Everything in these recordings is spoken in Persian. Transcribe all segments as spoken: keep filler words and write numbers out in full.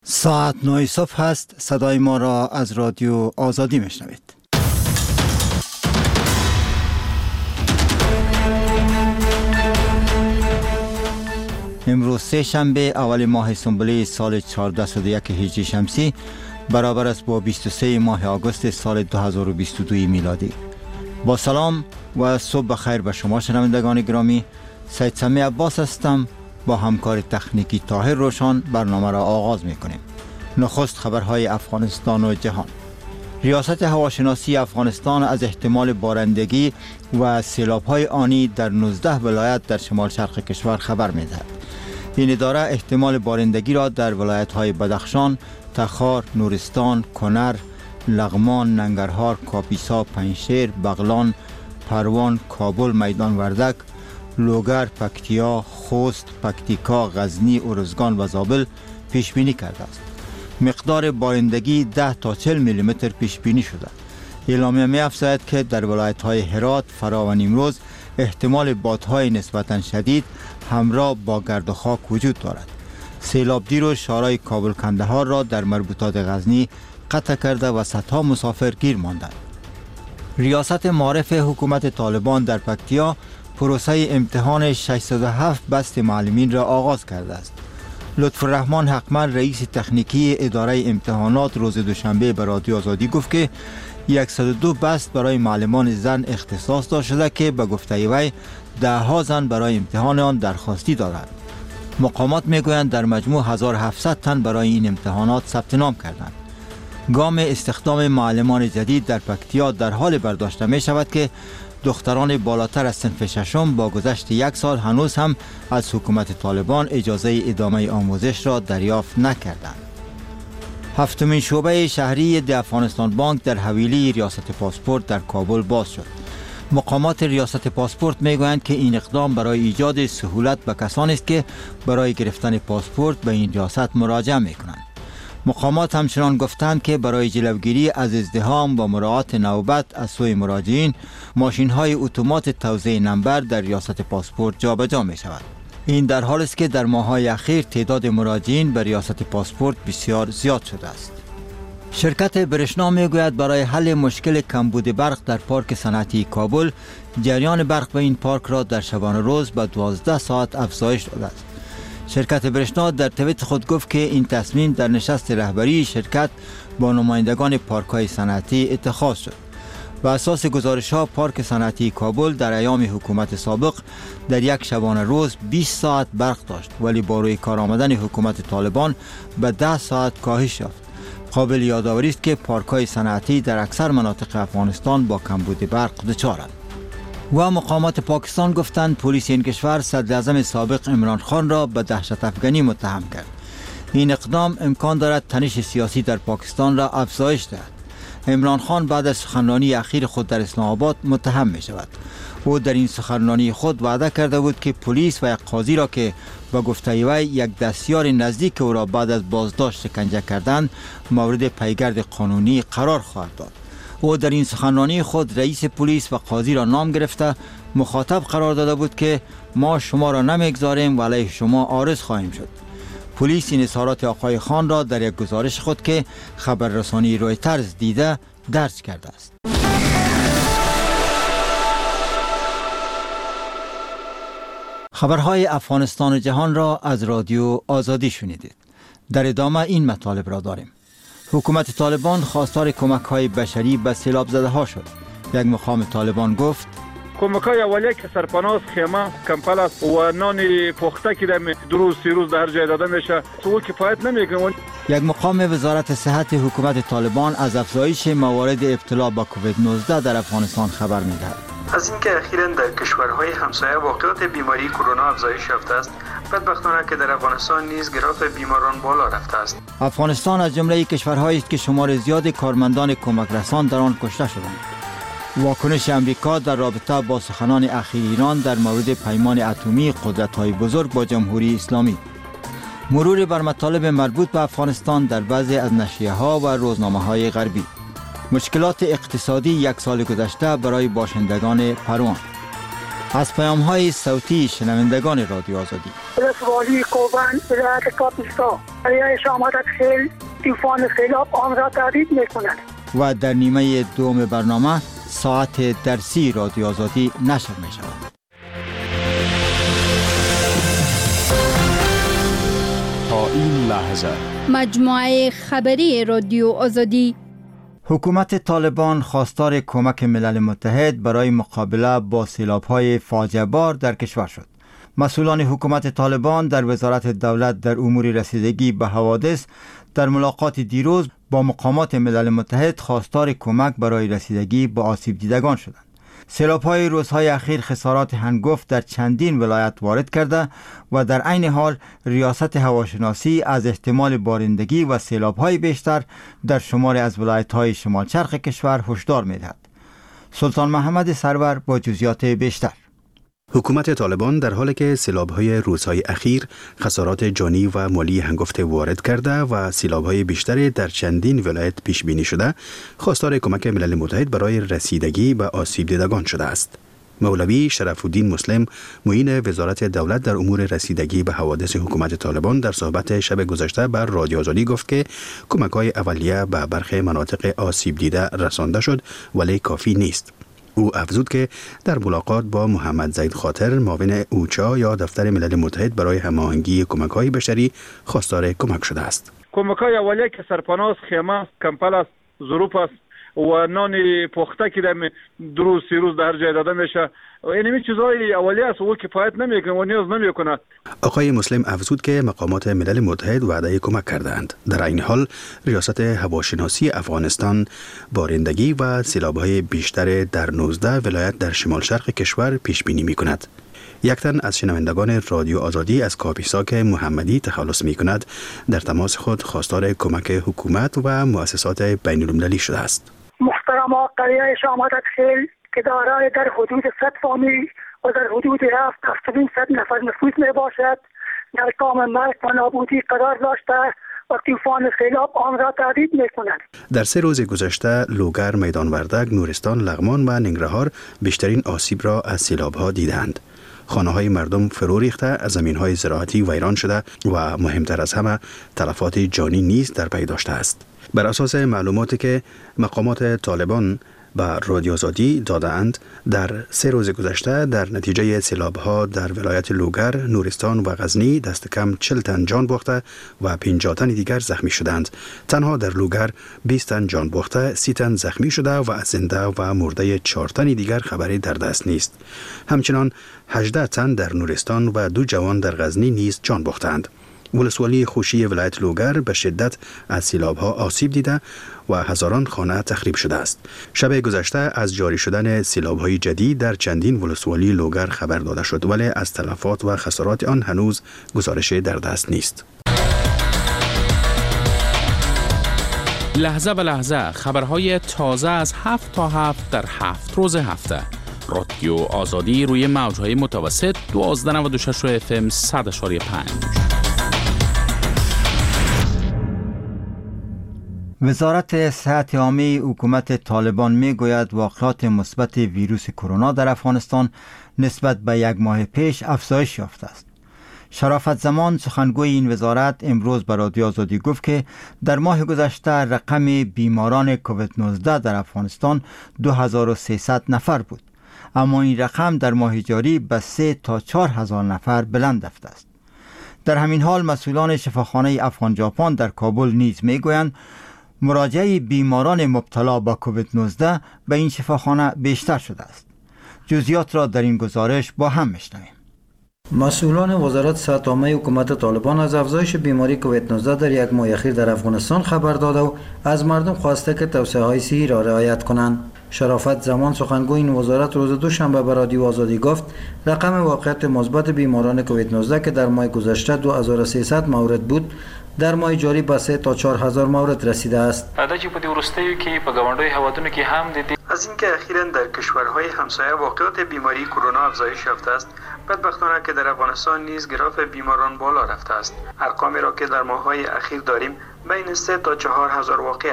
ساعت نه صبح هست. صدای ما را از رادیو آزادی میشنوید. امروز سه شنبه اول ماه سنبله سال چهارده صد و یک هجری شمسی برابر است با بیست و سه ماه آگوست سال دو هزار و بیست و دو میلادی. با سلام و صبح بخیر به شما شنوندگان گرامی. سید سمی عباس هستم. با همکار تکنیکی طاهر روشان برنامه را آغاز میکنیم. نخست خبرهای افغانستان و جهان. ریاست هواشناسی افغانستان از احتمال بارندگی و سیلاب‌های آنی در نوزده ولایت در شمال شرق کشور خبر می‌دهد. این اداره احتمال بارندگی را در ولایت‌های بدخشان، تخار، نورستان، کنر، لغمان، ننگرهار، کاپیسا، پنجشیر، بغلان، پروان، کابل، میدان وردک، لوگر، پکتیا، خوست، پکتیکا، غزنی، ارزگان و زابل پیش بینی کرده است. مقدار بارندگی ده تا چهل میلی متر پیش بینی شده. اعلامیه می افزاید که در ولایت‌های هرات، فرا و نیمروز احتمال بادهای نسبتاً شدید همراه با گرد و خاک وجود دارد. سیلاب دیروز شهرهای کابل کندهار را در مربوطات غزنی قطع کرده و صدها مسافر گیر ماندند. ریاست معارف حکومت طالبان در پکتیا پروسه امتحان ششصد و هفت بست معلمین را آغاز کرده است. لطف الرحمن حقمل رئیس تکنیکی اداره امتحانات روز دوشنبه به رادیو آزادی گفت که صد و دو بست برای معلمان زن اختصاص داده شده که به گفته وی ده ها زن برای امتحان آن درخواستی دارند. مقامات میگویند در مجموع هزار و هفتصد تن برای این امتحانات ثبت نام کردند. گام استخدام معلمان جدید در پکتیا در حال برداشته می شود که دختران بالاتر از صنف ششم با گذشت یک سال هنوز هم از حکومت طالبان اجازه ادامه آموزش را دریافت نکردند. هفتمین شعبه شهری د افغانستان بانک در حویلی ریاست پاسپورت در کابل باز شد. مقامات ریاست پاسپورت میگویند که این اقدام برای ایجاد سهولت به کسانی است که برای گرفتن پاسپورت به این ریاست مراجعه میکنند. مقامات همچنان گفتند که برای جلوگیری از ازدحام و مراعات نوبت از سوی مراجعین ماشین‌های اتومات توزیع نمبر در ریاست پاسپورت جابجا می شود. این در حالی است که در ماه‌های اخیر تعداد مراجعین به ریاست پاسپورت بسیار زیاد شده است. شرکت برشنا میگوید برای حل مشکل کمبود برق در پارک صنعتی کابل جریان برق به این پارک را در شبانه روز به دوازده ساعت افزایش داده است. شرکت برشنا در توییت خود گفت که این تصمیم در نشست رهبری شرکت با نمایندگان پارک‌های صنعتی اتخاذ شد. بر اساس گزارش‌ها پارک صنعتی کابل در ایام حکومت سابق در یک شبانه روز بیست ساعت برق داشت، ولی با روی کار آمدن حکومت طالبان به ده ساعت کاهش یافت. قابل یادآوری است که پارک‌های صنعتی در اکثر مناطق افغانستان با کمبود برق دچارند. و مقامات پاکستان گفتند پلیس این کشور صدراعظم سابق عمران خان را به دهشت افغانی متهم کرد. این اقدام امکان دارد تنش سیاسی در پاکستان را افزایش دهد. عمران خان بعد از سخنرانی اخیر خود در اسلام آباد متهم می شود. او در این سخنرانی خود وعده کرده بود که پلیس و یک قاضی را که به گفته وی یک دستیار نزدیک او را بعد از بازداشت شکنجه کردند مورد پیگرد قانونی قرار خواهد داد. او در این سخنرانی خود رئیس پلیس و قاضی را نام گرفته مخاطب قرار داده بود که ما شما را نمیگذاریم و علیه شما عارض خواهیم شد. پلیس این اظهارات آقای خان را در یک گزارش خود که خبررسانی رویترز دیده درج کرده است. خبرهای افغانستان و جهان را از رادیو آزادی شنیدید. در ادامه این مطالب را داریم. حکومت طالبان خواستار کمک‌های بشری به سیلاب زده ها شد. یک مقام طالبان گفت کمک‌های اولیه که سرپناه، خیمه، کمپل است و نان پخته که در دو روز سه روز در جای داده میشه تو کفایت نمیکنه. یک مقام وزارت صحت حکومت طالبان از افزایش موارد ابتلا به کووید نوزده در افغانستان خبر می‌دهد. از اینکه اخیراً در کشورهای همسایه واقعات بیماری کرونا افزایش یافته است، بدبختانه که در افغانستان نیز گراف بیماران بالا رفته است. افغانستان از جمله کشورهایی است که شمار زیاد کارمندان کمک رسان در آن کشته شدند. واکنش امریکا در رابطه با سخنان اخیر ایران در مورد پیمان اتمی قدرت‌های بزرگ با جمهوری اسلامی. مرور بر مطالب مربوط به افغانستان در بعضی از نشریه‌ها و روزنامه‌های غربی. مشکلات اقتصادی یک سال گذشته برای باشندگان پروان. از پیام های صوتی شنوندگان رادیو آزادی. ولسوالی کوبان ولایت کاپیستا دریای شامات خیل طوفان سیلاب آن را تهدید می‌کند. و در نیمه دوم برنامه ساعت درسی رادیو آزادی نشر می شود. تا این لحظه مجموعه خبری رادیو آزادی. حکومت طالبان خواستار کمک ملل متحد برای مقابله با سیلاب‌های فاجعه بار در کشور شد. مسئولان حکومت طالبان در وزارت دولت در امور رسیدگی به حوادث در ملاقات دیروز با مقامات ملل متحد خواستار کمک برای رسیدگی به آسیب دیدگان شدند. سیلاب‌های روزهای اخیر خسارات هنگفت در چندین ولایت وارد کرده و در عین حال ریاست هواشناسی از احتمال بارندگی و سیلاب‌های بیشتر در شماری از ولایت‌های شمال شرق کشور هشدار می‌دهد. سلطان محمد سرور با جزئیات بیشتر. حکومت طالبان در حالی که سیلاب‌های روزهای اخیر خسارات جانی و مالی هنگفته وارد کرده و سیلاب‌های بیشتری در چندین ولایت پیش بینی شده، خواستار کمک ملل متحد برای رسیدگی به آسیب دیدگان شده است. مولوی شرف الدین مسلم، معین وزارت دولت در امور رسیدگی به حوادث حکومت طالبان، در صحبت شب گذشته بر رادیو آزادی گفت که کمک‌های اولیه به برخی مناطق آسیب دیده رسانده شد ولی کافی نیست. او افزود که در ملاقات با محمد زید خاطر، معاون اوچا یا دفتر ملل متحد برای هماهنگی کمک‌های بشری، خواستار کمک شده است. کمک‌های اولیه که سرپناه، خیمه، کمپل است، ظروف است و نان پخته که در دو روز سه روز در جای داده میشه. این چیزهای اولیه است و کفایت نمیکنه و نیاز نمیکنه. آقای مسلم افزود که مقامات ملل متحد وعده کمک کردند. در این حال ریاست هواشناسی افغانستان بارندگی و سیلاب‌های بیشتر در نوزده ولایت در شمال شرق کشور پیش بینی می‌کند. یک تن از شنوندگان رادیو آزادی از کاپیسا محمدی تخلص می‌کند، در تماس خود خواستار کمک حکومت و مؤسسات بین‌المللی شده است. محترم قریه شامات خیل که دارای در حدود صد فامیل و در حدود هفت هفتاد صد نفر نفوس می باشد، در کام مرگ و نابودی قرار داشته و طوفان سیلاب آن را تهدید می کند. در سه روز گذشته لوگر، میدان وردک، نورستان، لغمان و ننگرهار بیشترین آسیب را از سیلاب‌ها دیدند. خانه‌های مردم فرو ریخته، زمین‌های زراعتی ویران شده و مهمتر از همه تلفات جانی نیز در پی داشته است. بر اساس معلوماتی که مقامات طالبان به رادیو آزادی داده‌اند، در سه روز گذشته در نتیجه سیلاب‌ها در ولایت لوگر، نورستان و غزنی دست کم چهل تن جان باخته و پنجاه تن دیگر زخمی شدند. تنها در لوگر بیست تن جان باخته، سی تن زخمی شده و از زنده و مرده چهار تن دیگر خبری در دست نیست. همچنان هجده تن در نورستان و دو جوان در غزنی نیز جان باختند. ولسوالی خوشی ولایت لوگر به شدت از سیلاب‌ها آسیب دیده و هزاران خانه تخریب شده است. شب گذشته از جاری شدن سیلاب‌های جدید در چندین ولسوالی لوگر خبر داده شد، ولی از تلفات و خسارات آن هنوز گزارش در دست نیست. لحظه به لحظه خبرهای تازه از هفت تا هفت در هفت روز هفته. رادیو آزادی روی موج‌های متوسط دوازده نود و شش اف ام صد و پنج. وزارت صحت عامه حکومت طالبان می گوید واقعات مثبت ویروس کرونا در افغانستان نسبت به یک ماه پیش افزایش یافته است. شرافت زمان سخنگوی این وزارت امروز به رادیو آزادی گفت که در ماه گذشته رقم بیماران کووید نوزده در افغانستان دو هزار و سیصد نفر بود، اما این رقم در ماه جاری به سه تا چهار هزار نفر بلند رفته است. در همین حال مسئولان شفاخانه افغان ژاپن در کابل نیز می گویند مراجعه بیماران مبتلا با کووید نوزده به این شفاخانه بیشتر شده است. جزئیات را در این گزارش با هم میشنویم. مسئولان وزارت صحت عامه حکومت طالبان از افزایش بیماری کووید نوزده در یک ماه اخیر در افغانستان خبر داده و از مردم خواسته که توصیه‌های صحی را رعایت کنند. شرافت زمان سخنگوی این وزارت روز دوشنبه به رادیو آزادی گفت رقم واقعیت مثبت بیماران کووید نوزده که در ماه گذشته دو هزار و سیصد مورد بود، در ماه جاری به سه تا چهار هزار مورد رسیده است. عادت په دې ورستیو کې په گاونډي هوادونو کې هم د از اینکه اخیراً در کشورهای همسایه واقعات بیماری کرونا افزایش یافته است، بدبختانه که در افغانستان نیز گراف بیماران بالا رفته است. ارقامی را که در ماه‌های اخیر داریم بین سه تا چهار هزار واقعه است.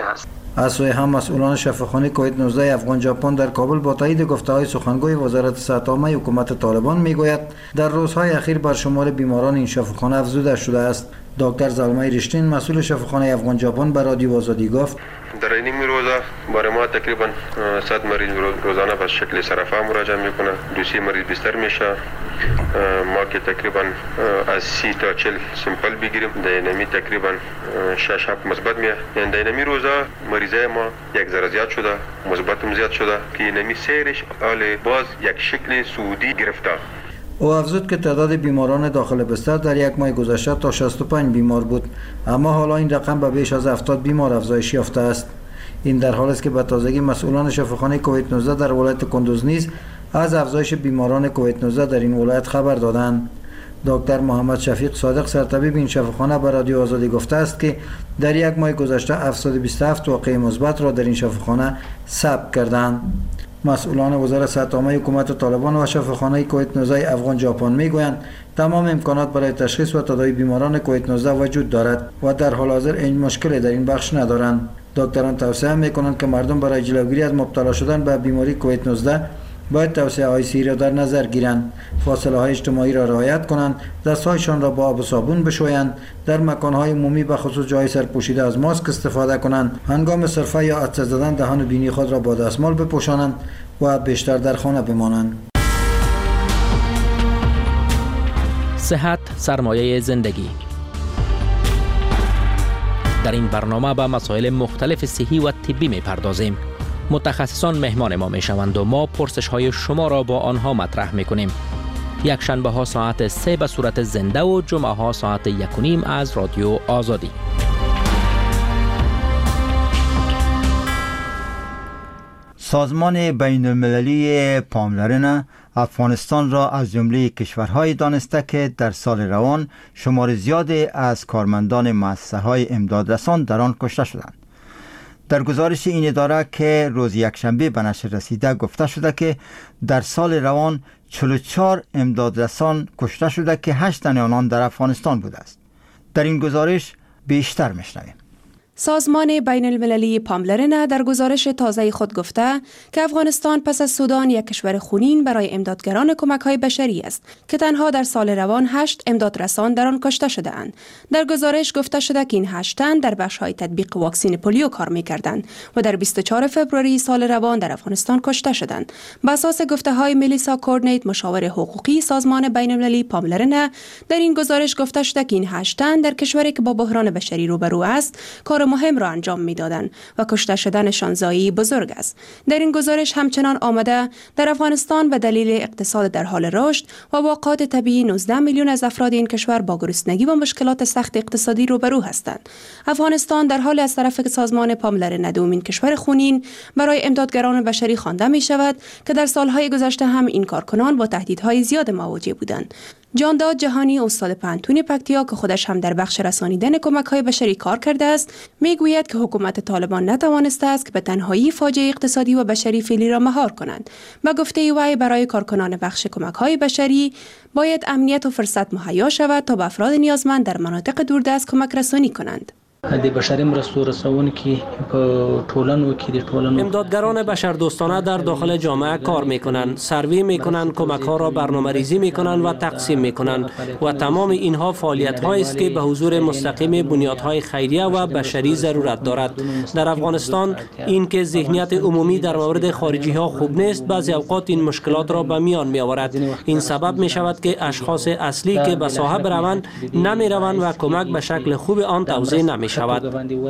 از سوی هم مسئولان شفاخانه کووید نوزده افغان ژاپن در کابل با تایید گفته‌های سخنگوی وزارت صحت عامه حکومت طالبان میگوید در روزهای اخیر بر شمار بیماران این شفاخانه افزوده شده است. دکتر زلمه رشتین مسئول شفاخانه افغان ژاپن به رادیو آزادی گفت در این روزا برای ما تقریبا صد مریض روزانه به شکل صرفه مراجعه میکنه. دوسی مریض بیشتر میشه. ما که تقریبا از سی تا چهل سمپل بگیریم دینامی تقریبا شش هفت مثبت میاد. یعنی دینامی روزا مریضای ما یک ذره زیاد شده، مثبتم زیاد شده که اینمی سیرش حال باز یک شکل سعودی گرفته. او افزود که تعداد بیماران داخل بستر در یک ماه گذشته تا شصت و پنج بیمار بود، اما حالا این رقم به بیش از هفتاد بیمار افزایش یافته است. این در حالی است که به تازگی مسئولان شفاخانه کووید نوزده در ولایت کندوز نیز از افزایش بیماران کووید نوزده در این ولایت خبر دادند. دکتر محمد شفیق صادق سرطبیب این شفاخانه به رادیو آزادی گفته است که در یک ماه گذشته هفتصد و بیست و هفت واقعه مثبت را در این شفاخانه ثبت کردند. مسئولان وزارت صحت عامه حکومت طالبان و شفاخانه کووید نوزده افغان ژاپن میگویند تمام امکانات برای تشخیص و تداوی بیماران کووید نوزده وجود دارد و در حال حاضر این مشکلی در این بخش ندارند. دکتران توصیه میکنند که مردم برای جلوگیری از مبتلا شدن به بیماری کووید نوزده باید توصیه های صحی را در نظر گیرند، فاصله های اجتماعی را رعایت کنند، دستهایشان را با آب و صابون بشویند، در مکان های عمومی به خصوص جای سرپوشیده از ماسک استفاده کنند، هنگام سرفه یا عطسه زدن دهان و بینی خود را با دستمال بپوشانند و بیشتر در خانه بمانند. صحت سرمایه زندگی. در این برنامه به مسائل مختلف صحی و طبی می‌پردازیم. متخصصان مهمان ما میشوند و ما پرسش های شما را با آنها مطرح میکنیم. یک شنبه ها ساعت سه به صورت زنده و جمعه ها ساعت یک و نیم از رادیو آزادی. سازمان بین المللی پاملرنه افغانستان را از جمله کشورهای دانسته که در سال روان شمار زیادی از کارمندان مؤسسه‌های امدادرسان در آن کشته شدند. در گزارش این اداره که روز یکشنبه به نشر رسیده گفته شده که در سال روان چهل و چهار امدادرسان کشته شده که هشت تن آنان در افغانستان بوده است. در این گزارش بیشتر میشنویم. سازمان بین المللی پاملرنه در گزارش تازه خود گفته که افغانستان پس از سودان یک کشور خونین برای امدادگران کمک‌های بشری است که تنها در سال روان هشت امدادرسان در آن کشته شده اند. در گزارش گفته شده که این هشت تن در بخش‌های تطبیق واکسن پولیو کار می‌کردند و در بیست و چهارم فوریه سال روان در افغانستان کشته شدند. بر اساس گفته‌های ملیسا کورنیت مشاور حقوقی سازمان بین المللی پاملرنه در این گزارش گفته شده که این هشت تن در کشوری که با بحران بشری روبرو است کار مهم را انجام می‌دادند و کشته شدنشان ضایعی بزرگ است. در این گزارش همچنان آمده در افغانستان به دلیل اقتصاد در حال رشد و واقعات طبیعی نوزده میلیون از افراد این کشور با گرسنگی و مشکلات سخت اقتصادی روبرو هستند. افغانستان در حال از طرف سازمان پاملرنه دومین کشور خونین برای امدادگران بشری خوانده می شود که در سالهای گذشته هم این کارکنان با تهدیدهای زیاد مواجه بودند. جانداد جهانی استاد پانتون پکتیا که خودش هم در بخش رسانیدن کمک‌های بشری کار کرده است میگوید که حکومت طالبان نتوانسته است که به تنهایی فاجعه اقتصادی و بشری فعلی را مهار کنند. به گفته وی برای کارکنان بخش کمک‌های بشری باید امنیت و فرصت مهیا شود تا به افراد نیازمند در مناطق دوردست کمک رسانی کنند. د بشري مرستو رسونکي په ټولنو کې د ټولنو امدادگران بشردوستانه در داخل جامعه کار میکنند، سروی میکنند، کمک ها را برنامه‌ریزی میکنند و تقسیم میکنند و تمام اینها فعالیت هایی است که به حضور مستقیم بنیادهای خیریه و بشری ضرورت دارد. در افغانستان این که ذهنیت عمومی در مورد خارجی ها خوب نیست بعضی اوقات این مشکلات را به میان می آورد. این سبب می شود که اشخاص اصلی که به ساحه بروند نمی روند و کمک به شکل خوب آن توزیع نمی شود.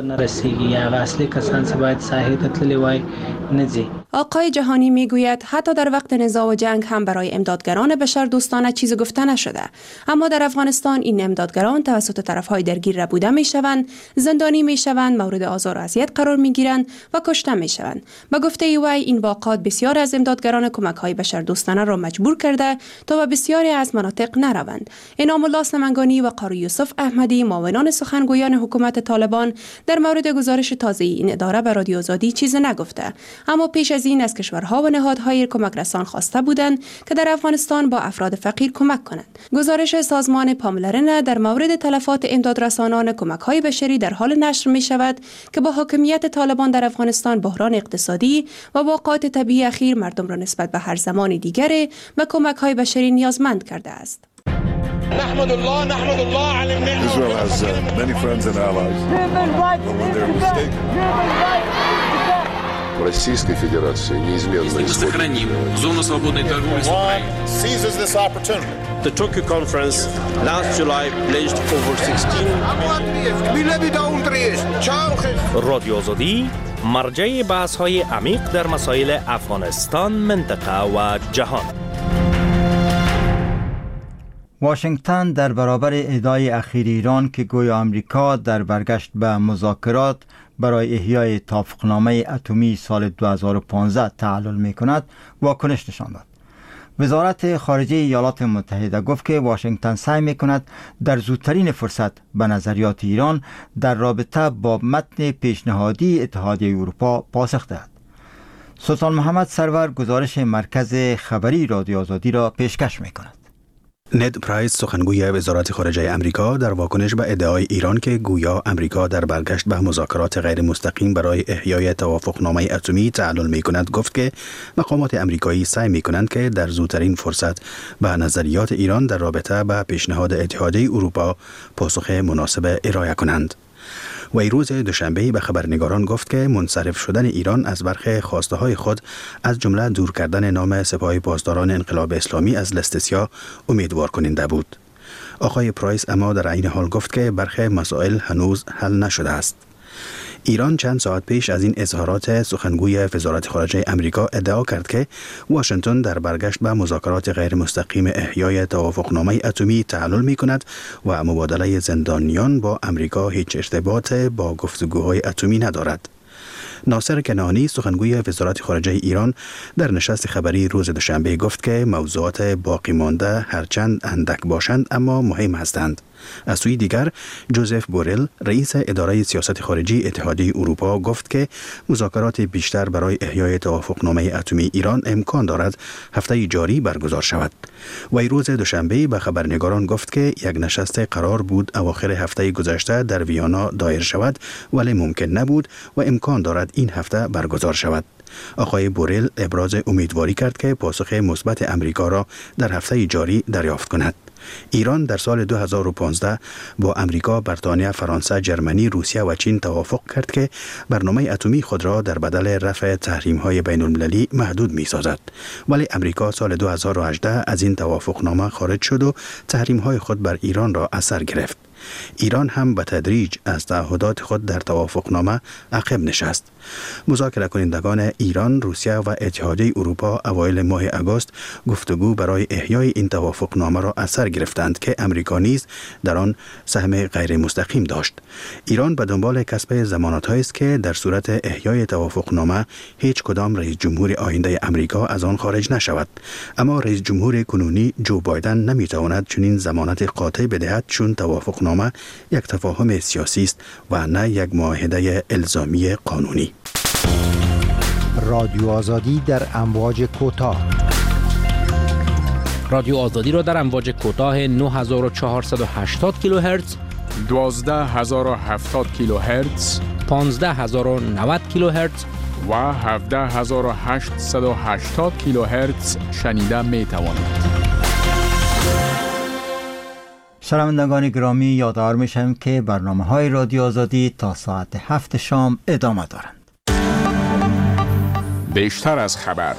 آقای جهانی میگوید حتی در وقت نزاع و جنگ هم برای امدادگران بشردوستانه چیزی گفته نشده، اما در افغانستان این امدادگران توسط طرفهای درگیر ربوده میشوند، زندانی میشوند، مورد آزار و اذیت قرار میگیرند و کشته میشوند. به گفته وی این واقعات بسیار از امدادگران کمک‌های بشردوستانه را مجبور کرده تا به بسیاری از مناطق نروند. انعام الله سمنگانی و قاری یوسف احمدی معاونان سخنگویان حکومت طالبان در مورد گزارش تازه این اداره به رادیو آزادی چیزی نگفته، اما پیش از از این از کشورها و نهادهای کمک رسان خواسته بودند که در افغانستان با افراد فقیر کمک کنند. گزارش سازمان پاملرن در مورد تلفات امدادرسانان کمک‌های بشری در حال نشر می شود که با حاکمیت طالبان در افغانستان بحران اقتصادی و واقعات طبیعی اخیر مردم را نسبت به هر زمان دیگری به کمک‌های بشری نیازمند کرده است. نحمد الله نحمد الله على النعمة. Israel has uh, many friends and allies. But when they're mistaken. Российской Федерации неизменно сохраним зону свободной торговли с Украиной. Seizes this opportunity. The Tokyo conference last July pledged over sixteen. رادیو آزادی مرجع بحث‌های عمیق در مسائل افغانستان، منطقه و جهان. واشنگتن در برابر ادعای اخیر ایران که گویا آمریکا در برگشت به مذاکرات برای احیای توافقنامه اتمی سال دو هزار و پانزده تعلل می کند واکنش نشان داد. وزارت خارجه ایالات متحده گفت که واشنگتن سعی می کند در زودترین فرصت به نظریات ایران در رابطه با متن پیشنهادی اتحادیه اروپا پاسخ دهد. سلطان محمد سرور گزارش مرکز خبری رادیو آزادی را پیشکش می کند. نید پرایس سخنگوی وزارت خارجه امریکا در واکنش به ادعای ایران که گویا امریکا در برگشت به مذاکرات غیر مستقیم برای احیای توافقنامه اتمی تعلل می کند گفت که مقامات امریکایی سعی می کنند که در زودترین فرصت به نظریات ایران در رابطه به پیشنهاد اتحادیه اروپا پاسخ مناسب ارائه کنند. وی روز دوشنبه به خبرنگاران گفت که منصرف شدن ایران از برخی خواسته های خود از جمله دور کردن نام سپاه پاسداران انقلاب اسلامی از لیست سیاه امیدوار کننده بود. آقای پرایس اما در عین حال گفت که برخی مسائل هنوز حل نشده است. ایران چند ساعت پیش از این اظهارات سخنگوی وزارت خارجه امریکا ادعا کرد که واشنگتن در برگشت به مذاکرات غیر مستقیم احیای توافقنامه اتمی تعلل می کند و مبادله زندانیان با امریکا هیچ ارتباط با گفتگوهای اتمی ندارد. ناصر کنعانی سخنگوی وزارت خارجه ایران در نشست خبری روز دوشنبه گفت که موضوعات باقی مانده هرچند اندک باشند اما مهم هستند. از سوی دیگر جوزف بورل رئیس اداره سیاست خارجی اتحادیه اروپا گفت که مذاکرات بیشتر برای احیای توافقنامه اتمی ایران امکان دارد هفته جاری برگزار شود. وی روز دوشنبه به خبرنگاران گفت که یک نشست قرار بود اواخر هفته گذشته در ویانا دایر شود ولی ممکن نبود و امکان دارد این هفته برگزار شود. آقای بورل ابراز امیدواری کرد که پاسخ مثبت امریکا را در هفته جاری دریافت کند. ایران در سال دو هزار و پانزده با امریکا، بریتانیا، فرانسه، جرمنی، روسیه و چین توافق کرد که برنامه اتمی خود را در بدل رفع تحریم‌های بین‌المللی محدود می‌سازد. ولی امریکا سال دو هزار و هجده از این توافقنامه خارج شد و تحریم‌های خود بر ایران را اثر گرفت. ایران هم به تدریج از تعهدات خود در توافقنامه عقب نشست. مذاکره کنندگان ایران، روسیه و اتحادیه اروپا اوایل ماه آگوست گفتگو برای احیای این توافقنامه را اثر گرفتند که امریکا نیز در آن سهم غیر مستقیم داشت. ایران به دنبال کسب ضمانت‌هایی است که در صورت احیای توافقنامه هیچ کدام رئیس جمهور آینده امریکا از آن خارج نشود. اما رئیس جمهور کنونی جو بایدن نمیتواند چنین ضمانت قاطع بدهد چون توافقنامه یک تفاهم سیاسی است و نه یک معاهده الزامی قانونی. رادیو آزادی در امواج کوتاه. رادیو آزادی را در امواج کوتاه نه هزار و چهارصد و هشتاد کیلوهرتز، دوازده هزار و هفتاد کیلوهرتز، پانزده هزار و نود کیلوهرتز و هفده هزار و هشتصد و هشتاد کیلوهرتز شنیده می توانید. شنوندگان گرامی، یادآور میشم که برنامه های رادیو آزادی تا ساعت هفت شام ادامه دارند. بیشتر از خبر.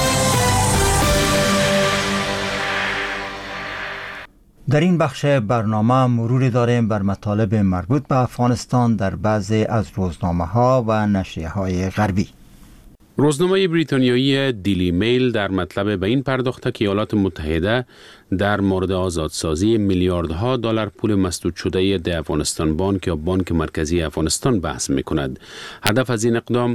در این بخش برنامه مروری داریم بر مطالب مربوط به افغانستان در بعضی از روزنامه ها و نشریه های غربی. روزنامه بریتانیایی دیلی میل در مطلب به این پرداخته که ایالات متحده در مورد آزادسازی میلیاردها دلار پول مسدود شده در افغانستان بانک یا بانک مرکزی افغانستان بحث می‌کند. هدف از این اقدام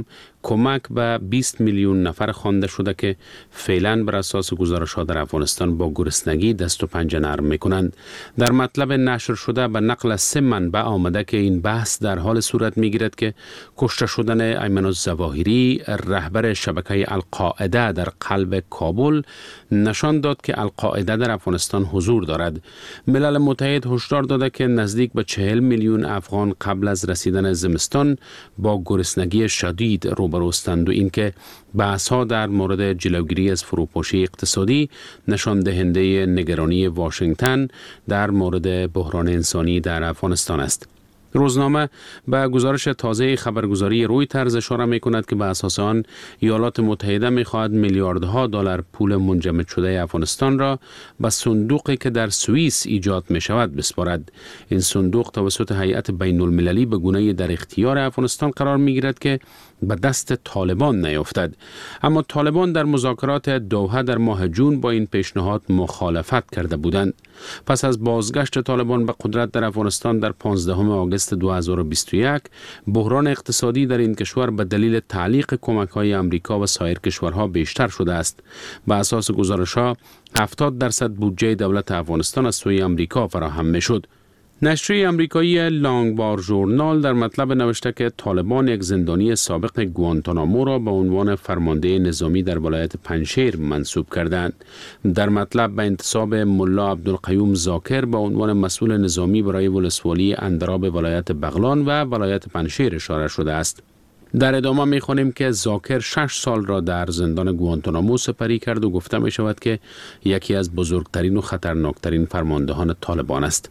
کمک به بیست میلیون نفر خوانده شده که فعلا بر اساس گزارش‌ها در افغانستان با گرسنگی دست و پنجه نرم می‌کنند. در مطلب نشر شده به نقل از سه منبع آمده که این بحث در حال صورت می‌گیرد که کشته شدن ایمن الظواهری رهبر شبکه القاعده در قلب کابل نشان داد که القاعده در افغانستان حضور دارد. ملل متحد هشدار داده که نزدیک به چهل میلیون افغان قبل از رسیدن زمستان با گرسنگی شدید روبرو هستند و اینکه بحث‌ها در مورد جلوگیری از فروپاشی اقتصادی نشان دهنده نگرانی واشنگتن در مورد بحران انسانی در افغانستان است. روزنامه به گزارش تازه خبرگزاری رویترز اشاره می کند که به اساس آن ایالات متحده می خواهد میلیاردها دلار پول منجمد شده افغانستان را به صندوقی که در سوئیس ایجاد می شود بسپارد. این صندوق توسط هیئت بین المللی به گونه‌ای در اختیار افغانستان قرار می گیرد که به دست طالبان نیفتد. اما طالبان در مذاکرات دوحه در ماه جون با این پیشنهاد مخالفت کرده بودند. پس از بازگشت طالبان به قدرت در افغانستان در پانزدهم آگوست دو هزار و بیست و یک، بحران اقتصادی در این کشور به دلیل تعلیق کمک‌های آمریکا و سایر کشورها بیشتر شده است. به اساس گزارش‌ها هفتاد درصد بودجه دولت افغانستان از سوی آمریکا فراهم می‌شد. نشریه آمریکایی لانگوار ژورنال در مطلب نوشته که طالبان یک زندانی سابق گوانتانامو را به عنوان فرمانده نظامی در ولایت پنجشیر منصوب کردند. در مطلب به انتصاب ملا عبدالقیوم زاکر به عنوان مسئول نظامی برای ولسوالی اندراب ولایت بغلان و ولایت پنجشیر اشاره شده است. در ادامه می خوانیم که زاکر شش سال را در زندان گوانتانامو سپری کرد و گفته می شود که یکی از بزرگترین و خطرناکترین فرماندهان طالبان است.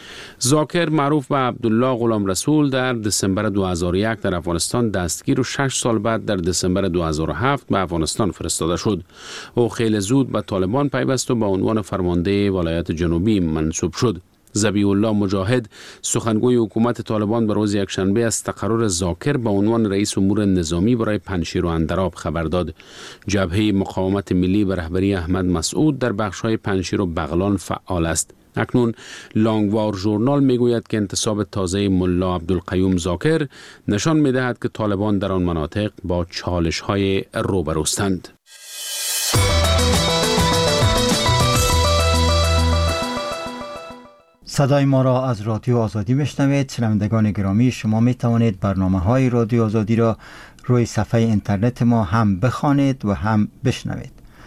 زاکر معروف به عبدالله غلام رسول در دسامبر دو هزار و یک در افغانستان دستگیر و شش سال بعد در دسامبر دو هزار و هفت به افغانستان فرستاده شد. او خیلی زود به طالبان پیوست و به عنوان فرمانده ولایت جنوبی منصوب شد. ذبیح الله مجاهد سخنگوی حکومت طالبان به روز یکشنبه از تقرر زاکر به عنوان رئیس امور نظامی برای پنجشیر و اندراب خبر داد. جبهه مقاومت ملی به رهبری احمد مسعود در بخش‌های پنجشیر و بغلان فعال است. اکنون لانگوار ژورنال میگوید که انتصاب تازه ملا عبدالقیوم زاکر نشان میدهد که طالبان در آن مناطق با چالش‌های روبروستند. صدای ما را از رادیو آزادی میشنوید. شنوندگان گرامی، شما می توانید برنامه‌های رادیو آزادی را روی صفحه اینترنت ما هم بخوانید و هم بشنوید.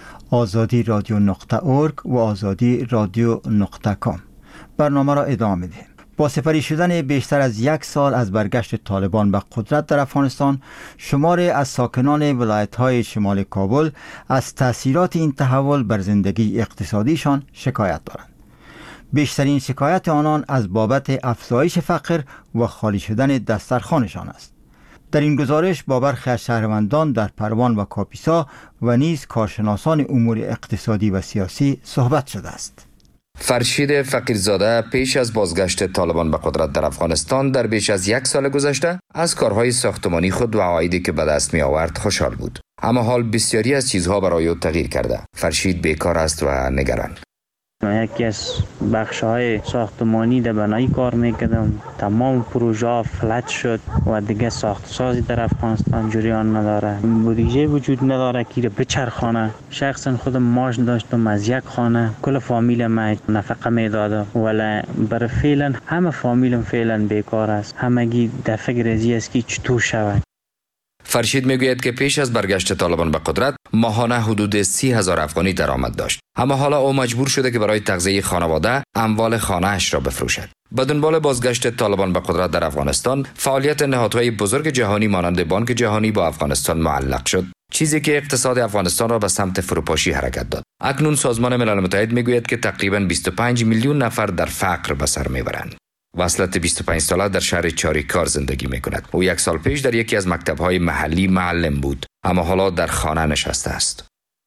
آزادی رادیو نقطه اورگ و آزادی رادیو نقطه کام. برنامه را ادامه میدیم. با سپری شدن بیشتر از یک سال از برگشت طالبان به قدرت در افغانستان، شماری از ساکنان ولایت‌های شمال کابل از تأثیرات این تحول بر زندگی اقتصادیشان شکایت دارند. بیشترین شکایت آنان از بابت افزایش فقر و خالی شدن دسترخوانشان است. در این گزارش با برخی از شهروندان در پروان و کاپیسا و نیز کارشناسان امور اقتصادی و سیاسی صحبت شده است. فرشید فقیرزاده پیش از بازگشت طالبان به قدرت در افغانستان در بیش از یک سال گذشته از کارهای ساختمانی خود و عوایدی که به دست می آورد خوشحال بود. اما حال بسیاری از چیزها برای او تغییر کرده. فرشید بیکار است و نگران. یکی از بخش‌های ساختمانی در بنایی کار میکردم. تمام پروژه ها فلج شد و دیگه ساخت سازی در افغانستان جریان نداره. بودجه وجود نداره که را بچرخانه. شخصا خودم ماش داشتم از یک خانه، کل فامیل ما نفقه میداده، ولی برای فعلا همه فامیلم فعلا بیکار است. همگی در فکر ازی است که چطور شود. فرشید میگوید که پیش از برگشت طالبان به قدرت ماهانه حدود سی هزار افغانی درآمد داشت، اما حالا او مجبور شده که برای تغذیه خانواده اموال خانه اش را بفروشد. با دنبال بازگشت طالبان به قدرت در افغانستان، فعالیت نهادهای بزرگ جهانی مانند بانک جهانی با افغانستان معلق شد، چیزی که اقتصاد افغانستان را به سمت فروپاشی حرکت داد. اکنون سازمان ملل متحد میگوید که تقریباً بیست و پنج میلیون نفر در فقر به سر میبرند. وصلت بیست و پنج ساله در شهر چاریکار زندگی میکند. او یک سال پیش در یکی از مکتب‌های محلی معلم بود، اما حالا در خانه نشسته است.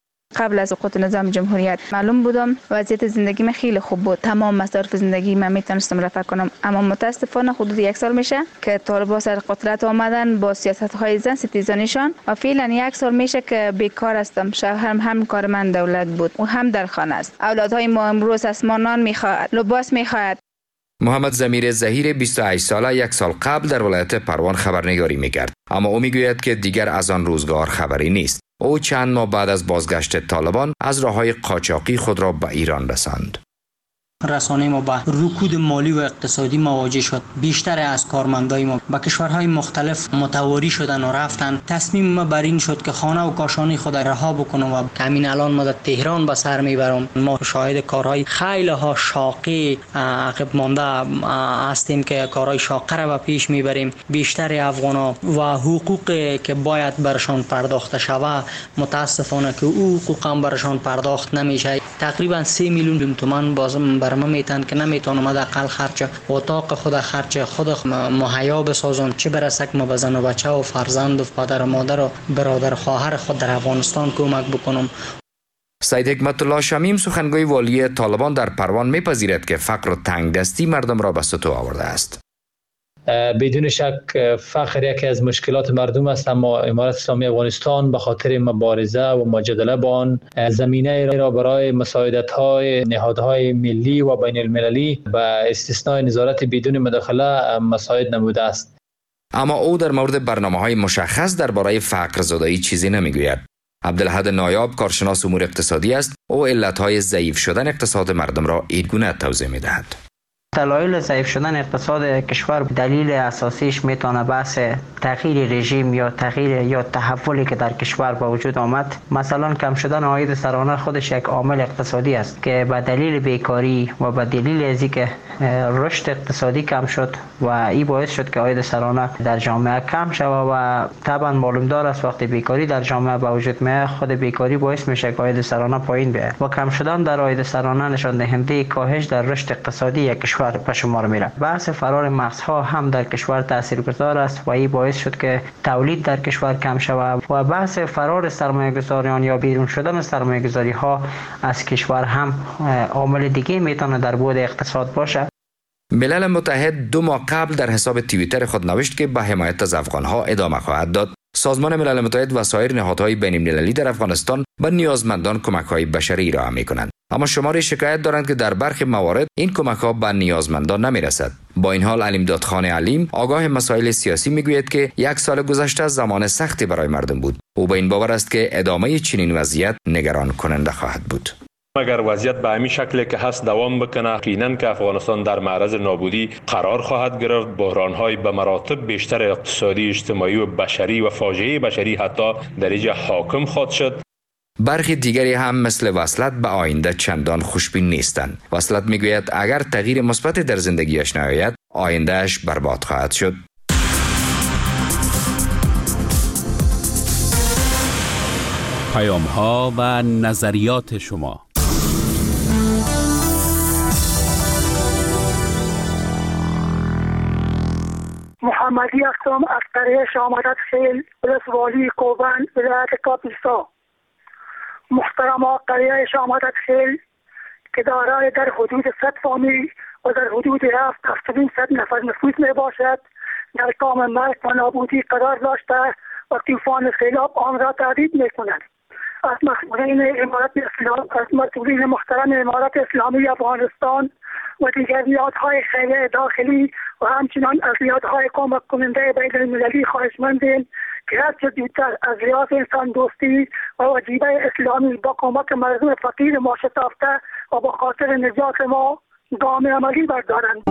قبل از سقوط نظام جمهوریت معلوم بودم وضعیت زندگی من خیلی خوب بود، تمام مصارف زندگی من میتونستم رفع کنم، اما متاسفانه حدود یک سال میشه که طالبان سر قدرت آمدن با سیاست‌های زن ستیزانیشان و فعلا یک سال میشه که بیکار هستم. شوهرم هم کار من دولت بود و هم در خانه است. اولادهای ما امروز از ما نان میخواهد، لباس میخواهد. محمد ضمیر ظهیر بیست و هشت ساله یک سال قبل در ولایت پروان خبرنگاری میکرد، اما او میگوید که دیگر از آن روزگار خبری نیست. او چند ماه بعد از بازگشت طالبان از راههای قاچاقی خود را به ایران رساند. رسانه ما با رکود مالی و اقتصادی مواجه شد. بیشتر از کارمندای ما به کشورهای مختلف متواری شدن و رفتن. تصمیم ما بر این شد که خانه و کاشانه خود رها بکنم و همین الان ما در تهران به سر میبرم. ما شاهد کارهای خیلی ها شاقی عقب مانده هستیم که کارهای شاقه را به پیش میبریم. بیشتر افغانا و حقوقی که باید برشان پرداخته شود متاسفانه که او حقوق هم برشان پرداخت نمیشه. تقریبا سه میلیون تومان بازم برام میتن که نمیتونم حداقل خرچ اتاق خود خرچ خود مهیا بسازم، چه برسه که ما به زن و بچه و فرزند و پدر و مادر و برادر خواهر خود در افغانستان کمک بکنم. سید حکمت الله شمیم سخنگوی والی طالبان در پروان میپذیرد که فقر و تنگدستی مردم را به سطوح آورده است. بدون شک فقر یکی از مشکلات مردم است، اما امارت اسلامی افغانستان به خاطر مبارزه و مجادله با آن زمینه را برای مساعدت‌های نهادهای ملی و بین المللی به استثناء نظارت بدون مداخله مساعد نموده است. اما او در مورد برنامه‌های مشخص درباره فقر زدایی چیزی نمیگوید. عبدالحد نایاب کارشناس امور اقتصادی است. او علت‌های ضعیف شدن اقتصاد مردم را این گونه توضیح می‌دهد. دلایل ضعیف شدن اقتصاد کشور دلیل اساسیش میتونه بحث تغییر رژیم یا تغییر یا تحولی که در کشور با وجود آمد. مثلا کم شدن عاید سرانه خودش یک عامل اقتصادی است که به دلیل بیکاری و به دلیل از اینکه رشد اقتصادی کم شد و این باعث شد که عاید سرانه در جامعه کم شود و طبعا معلوم دار است وقتی بیکاری در جامعه با وجود میاد خود بیکاری باعث میشه که عاید سرانه پایین بیاد و کم شدن در عاید سرانه نشان دهنده کاهش در رشد اقتصادی یک کشور به شمار میره. بحث فرار مغزها هم در کشور تاثیرگذار است و این باعث شد که تولید در کشور کم شود و بحث فرار سرمایه‌گذاریان یا بیرون شدن سرمایه‌گذاری ها از کشور هم عامل دیگه میتونه در بعد اقتصاد باشه. ملل متحد دو ماه قبل در حساب توییتر خود نوشت که به حمایت از افغانها ادامه خواهد داد. سازمان ملل متحد و سایر نهادهای بین المللی در افغانستان به نیازمندان کمک‌های بشری ارائه می‌کنند. اما شماری شکایت دارند که در برخی موارد این کمک‌ها به نیازمندان نمی‌رسد. با این حال علیمداد خان علیم آگاه مسائل سیاسی میگوید که یک سال گذشته زمان سختی برای مردم بود. او به این باور است که ادامه چنین وضعیت نگران کننده خواهد بود. اگر وضعیت به همین شکلی که هست دوام بکنه یقینا که افغانستان در معرض نابودی قرار خواهد گرفت. بحران‌های به مراتب بیشتر اقتصادی، اجتماعی و بشری و فاجعه بشری حتی در اینجا حاکم خواهد شد. برخی دیگری هم مثل وصلت به آینده چندان خوشبین نیستند. وصلت میگوید اگر تغییر مثبت در زندگیش نیاید آیندهش برباد خواهد شد. پیام‌ها و نظریات شما. محمدی هستم از قریه شامدت خیل ولسوالی کوبن ولایت کاپیسا. محترم قریه شامدت خیل که دارای در حدود صد فامیل و در حدود هفت هفتاد صد نفر نفوس می باشد در کام مرگ و نابودی قرار داشته و طوفان سیلاب آن را تهدید می کند. از مسئولین امارت اسلام از مسئولین محترم امارت اسلامی افغانستان و دیگر نهادهای خیریه داخلی و همچنان از نهادهای کمک کننده بین المللی خواهشمندیم که هرچه زودتر از لحاظ انسان دوستی و وجیبه اسلامی با کمک مردم فقیر ما شتافته و با خاطر نجات ما گام عملی بردارند.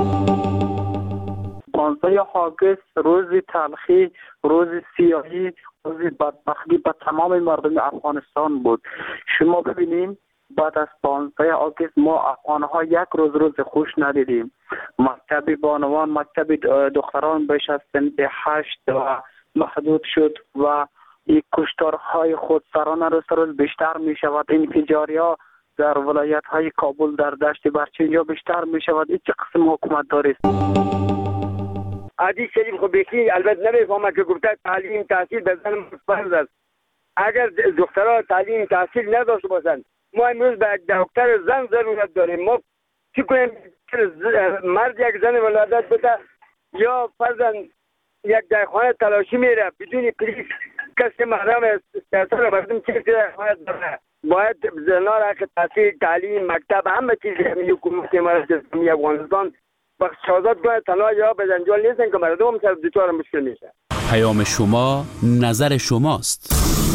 پانزده آگوست روز تلخی، روز سیاهی، روز بدبختی به تمام مردم افغانستان بود. شما ببینیم بعد از پانزده آگوست ما افغانها یک روز روز خوش ندیدیم. مکتب بانوان، مکتب دختران بیش از سنت هشت و محدود شد و این کشتارهای خودسرانه روز روز بیشتر می شود. انفجارها در ولایت های کابل در دشت برچنجا بیشتر می شود. این چه قسم حکومت داری است؟ عادی شریف خب بیخی البته نمیفهمه که گفته تعلیم تحصیل به زن فرض است. اگر دخترها تعلیم تحصیل نداشته باشند ما امروز به دکتر زن ضرورت داریم. ما چی کنیم؟ مرد یک زن ولادت بده یا فرضاً یک درخانه تلاشی میره بدون پلیس کسی محرم سیاست را مردم چیزی درخانه داره. باید زنان را که تحصیل تعلیم مکتب همه چیز حکومت امارت اسلامی افغانستان با شازاد گاه تنها یا به جنجال نیستن که مردم هم سر دوچار مشکل میشه. پیام شما، نظر شماست.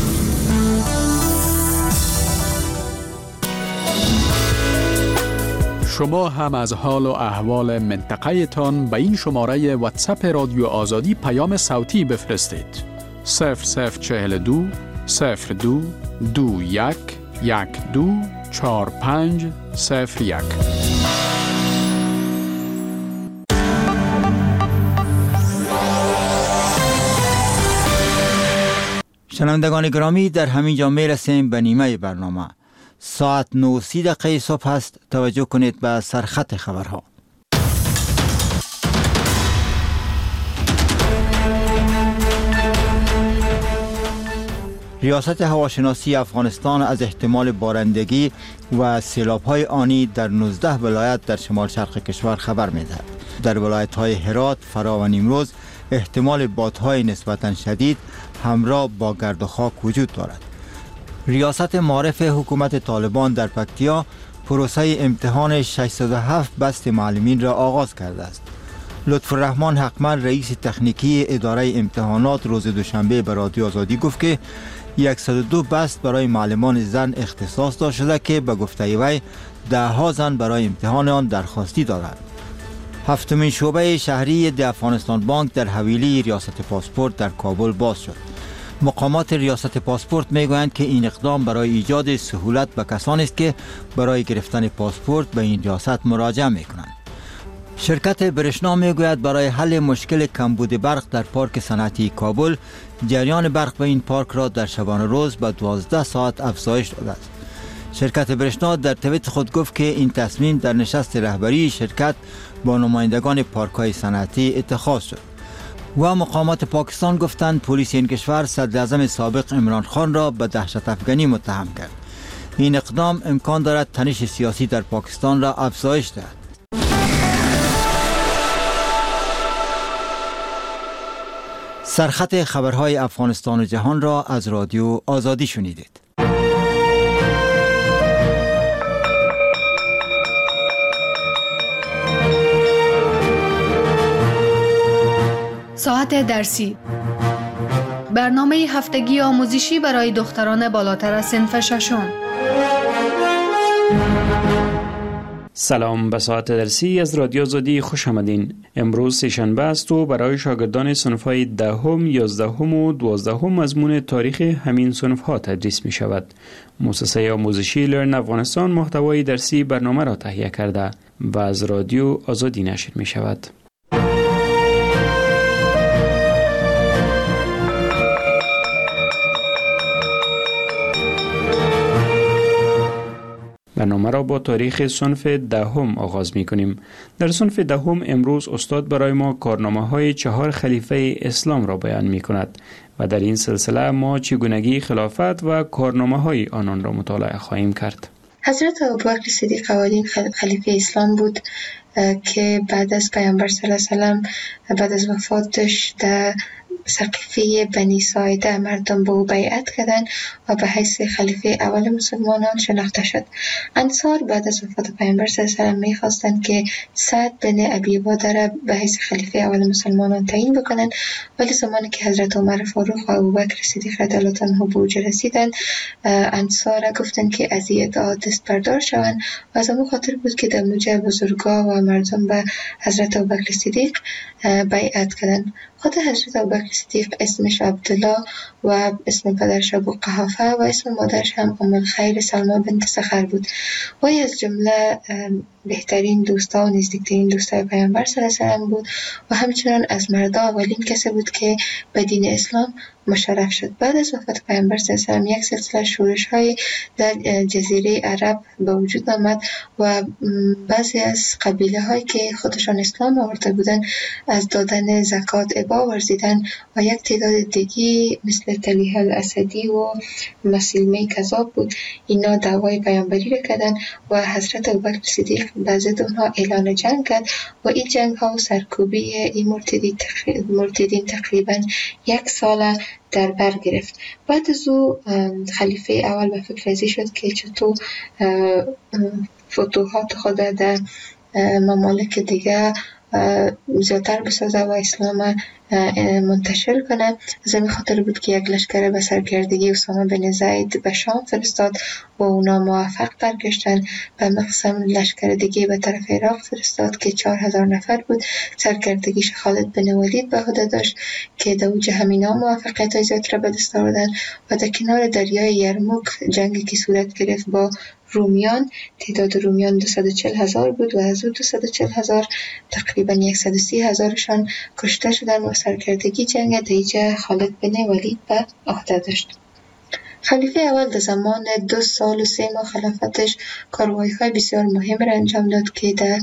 شما هم از حال و احوال منطقه تان به این شماره واتساپ رادیو آزادی پیام صوتی بفرستید. صفر صفر چهل دو صفر دو دو یک یک دو چهار پنج صفر یک. شنوندگان گرامی، در همین جا می رسیم به نیمه برنامه. ساعت نه و سی دقیقه صبح است. توجه کنید به سرخط خبرها. ریاست هواشناسی افغانستان از احتمال بارندگی و سیلاب‌های آنی در نوزده ولایت در شمال شرق کشور خبر می‌دهد. در ولایت‌های هرات، فرا و نیمروز احتمال بادهای نسبتاً شدید همراه با گرد و خاک وجود دارد. ریاست معارف حکومت طالبان در پکتیا پروسه امتحان ششصد و هفت بست معلمین را آغاز کرده است. لطفالرحمن حقمل رئیس تکنیکی اداره امتحانات روز دوشنبه به رادیو آزادی گفت که صد و دو بست برای معلمان زن اختصاص داده شده که به گفته وی ده ها زن برای امتحان آن درخواستی دادند. هفتمین شعبه شهری د افغانستان بانک در حویلی ریاست پاسپورت در کابل باز شد. مقامات ریاست پاسپورت میگویند که این اقدام برای ایجاد سهولت به کسانی است که برای گرفتن پاسپورت به این ریاست مراجعه میکنند. شرکت برشنا میگوید برای حل مشکل کمبود برق در پارک صنعتی کابل جریان برق به این پارک را در شبانه روز به دوازده ساعت افزایش داده است. شرکت برشنا در توییت خود گفت که این تصمیم در نشست رهبری شرکت با نمایندگان پارک‌های صنعتی اتخاذ شد. و مقامات پاکستان گفتند پلیس این کشور صدر اعظم سابق عمران خان را به دهشت افغانی متهم کرد. این اقدام امکان دارد تنش سیاسی در پاکستان را افزایش دهد. سرخط خبرهای افغانستان و جهان را از رادیو آزادی شنیدید. ساعت درسی، برنامه هفتگی آموزشی برای دختران بالاتر از صنف ششم. سلام، به ساعت درسی از رادیو آزادی خوش آمدین. امروز سه‌شنبه است و برای شاگردان صنف‌های دهم، یازدهم و دوازدهم مضمون تاریخ همین صنف‌ها تدریس می شود. مؤسسه آموزشی لرن افغانستان محتوای درسی برنامه را تهیه کرده و از رادیو آزادی نشر می شود. برنامه را با تاریخ صنف دهم آغاز می کنیم. در صنف دهم امروز استاد برای ما کارنامه های چهار خلیفه اسلام را بیان می کند و در این سلسله ما چگونگی خلافت و کارنامه های آنان را مطالعه خواهیم کرد. حضرت ابوبکر صدیق اولین خلیفه اسلام بود که بعد از پیامبر صلی الله علیه و سلم بعد از وفاتش در سقیفه بنی ساعده مردم به او بیعت کردند و به حیث خلیفه اول مسلمانان شناخته شد. انصار بعد از وفات پیامبر صلی الله علیه و سلم می‌خواستند که سعد بن ابی عباده را به حیث خلیفه اول مسلمانان تعیین بکنند، ولی زمانی که حضرت عمر فاروق و ابوبکر صدیق رضی الله عنه به اوج رسیدند، انصار گفتند که از این ادعا دست بردار شوند و از همون خاطر بود که در موجه بزرگا و مردم به حضرت ابوبکر صدیق بیعت کردند. خود حضرت ابوبکر صدیق اسمش عبدالله و اسم پدرش ابو قحافه و اسم مادرش هم ام الخیر سلمى بنت سخر بود. وی از جمله بهترین دوستا و نزدیکترین دوستای پیامبر صلی الله علیه و سلم بود و همچنان از مردا اولین کسی بود که به دین اسلام مشرف شد. بعد از وفات پیامبر صلی الله علیه و سلم یک سلسله شورش های در جزیره عرب به وجود آمد و بعضی از قبیله هایی که خودشان اسلام آورده بودن از دادن زکات ابا ورزیدن و یک تعداد دیگی مثل طلیحه الاسدی و مسیلمه کذاب بود، اینا دعوای پیامبری را کردن و حضرت ابوبکر صدیق بعضی اونها اعلان جنگ کرد و این جنگ ها و سرکوبی این مرتدین تقریبا, مرتدین تقریبا یک سال در بر گرفت. بعد از او خلیفه اول به فکر ازی شد که چطور فتوحات خود در ممالک دیگه زیادتر بسازه و اسلام منتشر کنه. از این خاطر بود که یک لشکر به سرکردگی اسامه بن زید به شام فرستاد و اونا موفق برگشتن. به مقسم لشکر دیگه به طرف عراق فرستاد که چهار هزار نفر بود. سرکردگیش خالد بن ولید به عهده داشت که در اوج همینا موفقیت های زیاد را به دست آوردن و در کنار دریای یرموک جنگی که صورت گرفت با رومیان، تعداد رومیان دویست و چهل هزار بود و از او دویست و چهل هزار تقریبا صد و سی هزارشان کشته شدن و سرکردگی جنگ دیجه خالد بن ولید به عهده داشت. خلیفه اول در زمان دو سال و سه ماه خلافتش کاروایی‌های بسیار مهم را انجام داد که در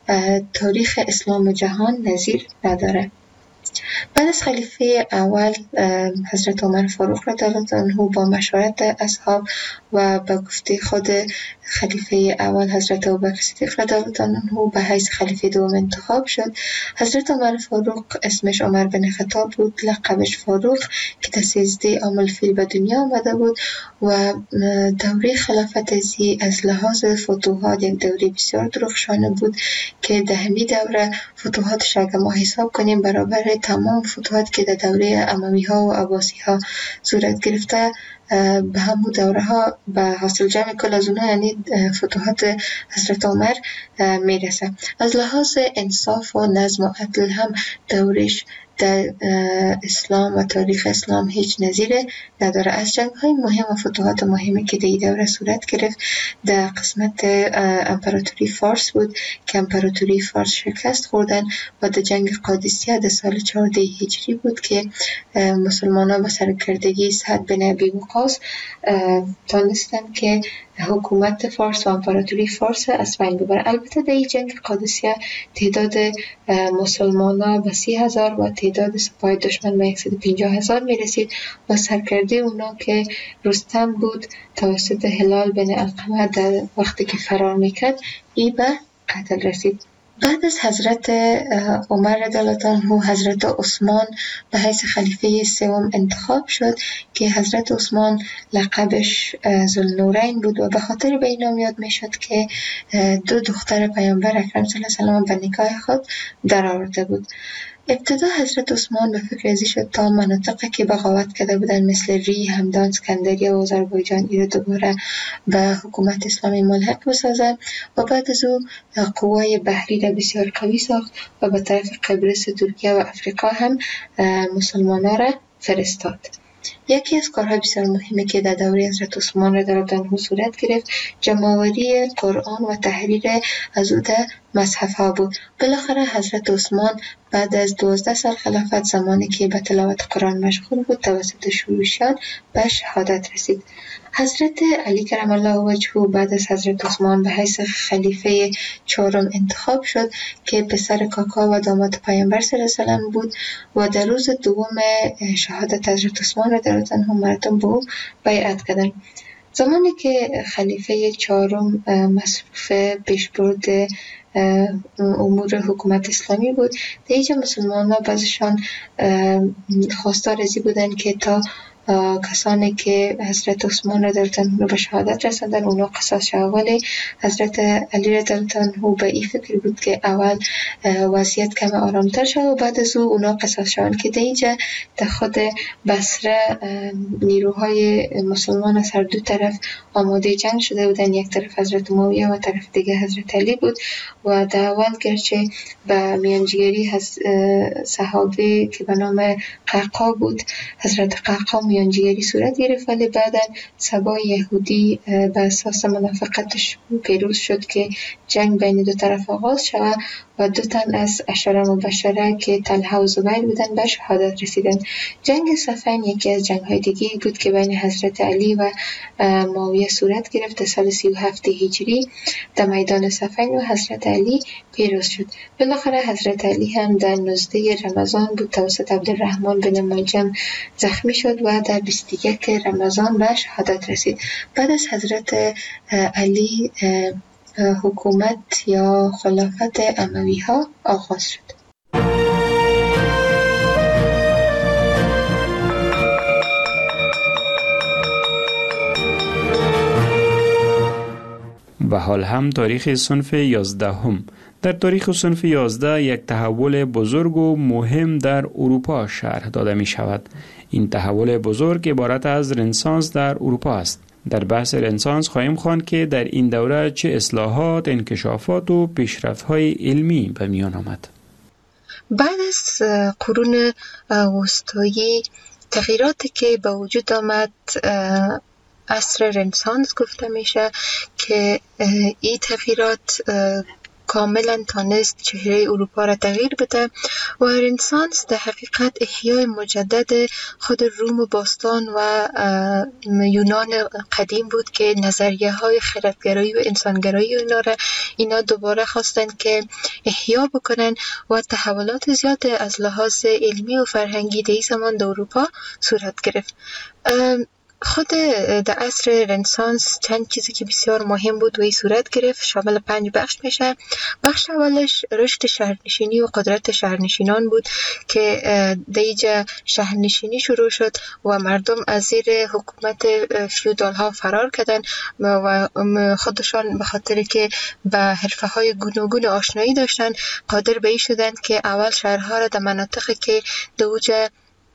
تاریخ اسلام و جهان نظیر نداره. بعد از خلیفه اول حضرت عمر فاروق رضی الله عنه با مشورت اصحاب و با گفته خود خلیفه اول حضرت ابوبکر صدیق رضی الله عنه به حیث خلیفه دوم انتخاب شد. حضرت عمر فاروق اسمش عمر بن خطاب بود، لقبش فاروق که در سیزده عام الفیل به دنیا آمده بود و دوره خلافت ازی از لحاظ فتوحات یک دوره بسیار درخشانه بود که در همین دوره فتوحاتش اگر ما حساب کنیم برابر تمام فتوحات که در دوره اموی ها و عباسی ها صورت گرفته به همون دوره ها به حاصل جمع کل از اونها یعنی فتوحات حضرت عمر میرسه. از لحاظ انصاف و نظم و عدل هم دورش در اسلام و تاریخ اسلام هیچ نظیره نداره. از جنگ های مهم و فتوحات مهمی که در این دوره صورت گرفت در قسمت امپراتوری فارس بود که امپراتوری فارس شکست خوردن و در جنگ قادسیه در سال چهارده هجری بود که مسلمان ها با سرکردگی سعد بن ابی وقاص تانستن که حکومت فارس و امپراتوری فارس از بین ببره. البته در این جنگ قادسیه تعداد مسلمان ها به سی هزار و تعداد سپاه دشمن به صد و پنجاه هزار می رسید و سرکرده اونا که رستم بود توسط هلال بن علقمه در وقتی که فرار میکرد ای به قتل رسید. بعد از حضرت عمر رضی الله عنه حضرت عثمان به حیث خلیفه سوم انتخاب شد که حضرت عثمان لقبش ذوالنورین بود و به خاطر به این نام یاد می شد که دو دختر پیامبر اکرم صلی الله علیه و سلم به نکاح خود در آورده بود. ابتدا حضرت عثمان به فکر ازی شد تا مناطقی که بغاوت کرده بودن مثل ری، همدان، اسکندریه و آذربایجان ایره دوباره به حکومت اسلامی ملحق بسازد و بعد از او قوای بحری را بسیار قوی ساخت و به طرف قبرس، ترکیه و افریقا هم مسلمانان را فرستاد. یکی از کارهای بسیار مهمی که در دوره حضرت عثمان رضی الله عنه صورت گرفت جمع‌آوری قرآن و تحریر از او در مصحف ها بود. بالاخره حضرت عثمان بعد از دوازده سال خلافت زمانی که به تلاوت قرآن مشغول بود توسط شورشیان به شهادت رسید. حضرت علی کرم الله وجهه بعد از حضرت عثمان به حیث خلیفه چهارم انتخاب شد که پسر کاکا و داماد پیامبر صلی الله علیه و سلم بود و در روز دوم شهادت حضرت عثمان را در عنه مردم به او بیعت کردند. زمانی که خلیفه چهارم مصروف پیشبرد امور حکومت اسلامی بود در اینجا مسلمان ها بعضشان خواستار ازی بودن که تا کسانی که حضرت عثمان رضی الله عنه به شهادت رساندن اونا قصاص شد. ولی حضرت علی رضی الله عنه به این فکر بود که اول وضعیت کم آرامتر شد و بعد از او اونا قصاص شدن که در اینجا در خود بصره نیروهای مسلمان از هر دو طرف آماده جنگ شده بودن. یک طرف حضرت معاویه و طرف دیگه حضرت علی بود و در اول گرچه به میانجیگری صحابه که به نام قعقاع بود حضرت قعقاع میانجیگری صورت گرفت ولی بعدا سبا یهودی به اساس منافقتش پیروز شد که جنگ بین دو طرف آغاز شد و دو تن از عشره مبشره که طلحه و زبیر بودن به شهادت رسیدن. جنگ صفین یکی از جنگ های دیگه بود که بین حضرت علی و معاویه صورت گرفت. سال سی و هفت هجری در میدان صفین و حضرت علی پیروز شد. بالاخره حضرت علی هم در نوزده رمضان بود توسط عبدالرحمن بن ملجم زخمی شد و در بیست و یک رمضان به شهادت رسید. بعد از حضرت علی حکومت یا خلافت اموی ها آغاز شد. و حال هم تاریخ صنف یازدهم. در تاریخ صنف یازده یک تحول بزرگ و مهم در اروپا شرح داده می شود. این تحول بزرگ عبارت از رنسانس در اروپا است. در بحث رنسانس خواهیم خواند که در این دوره چه اصلاحات، انکشافات و پیشرفت‌های علمی به میان آمد. بعد از قرون وسطایی تغییراتی که به وجود آمد عصر رنسانس گفته میشه که این تغییرات کاملا تانست چهره اروپا را تغییر بده و رنسانس در حقیقت احیای مجدد خود روم و باستان و یونان قدیم بود که نظریه های خردگرایی و انسانگرایی اینا را اینا دوباره خواستن که احیا بکنن و تحولات زیاد از لحاظ علمی و فرهنگی در زمان در اروپا صورت گرفت. خود در عصر رنسانس چند چیزی که بسیار مهم بود و این صورت گرفت شامل پنج بخش میشه. بخش اولش رشد شهرنشینی و قدرت شهرنشینان بود که در اینجا شهرنشینی شروع شد و مردم از زیر حکومت فیودال ها فرار کردن و خودشان به خاطر که به حرفه های گوناگون آشنایی داشتن قادر به این شدن که اول شهرها را در مناطقی که در اوج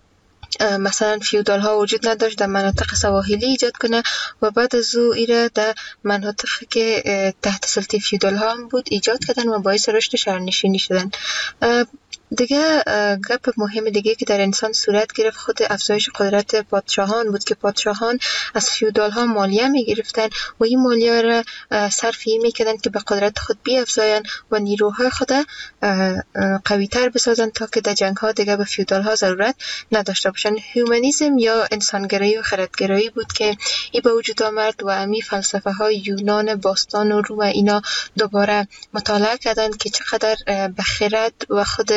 مثلا فیودال ها وجود نداشت در مناطق سواحلی ایجاد کنه و بعد از او ایره در مناطقی که تحت سلطه فیودال ها هم بود ایجاد کردن و باعث رشد شهرنشینی شدن. دیگه گپ مهم دیگه که در انسان صورت گرفت خود افزایش قدرت پادشاهان بود که پادشاهان از فیودال ها مالیه می گرفتن و این مالیه را صرف این می کردن که به قدرت خود بیافزاین و نیروهای خود قوی تر بسازن تا که در جنگ ها دیگه به فیودال ها ضرورت نداشته باشن. هیومانیسم یا انسانگرایی و خردگرایی بود که این به وجود آمد و امی فلسفه های یونان باستان و روم اینا دوباره مطالعه کردن که چقدر به خرد و خود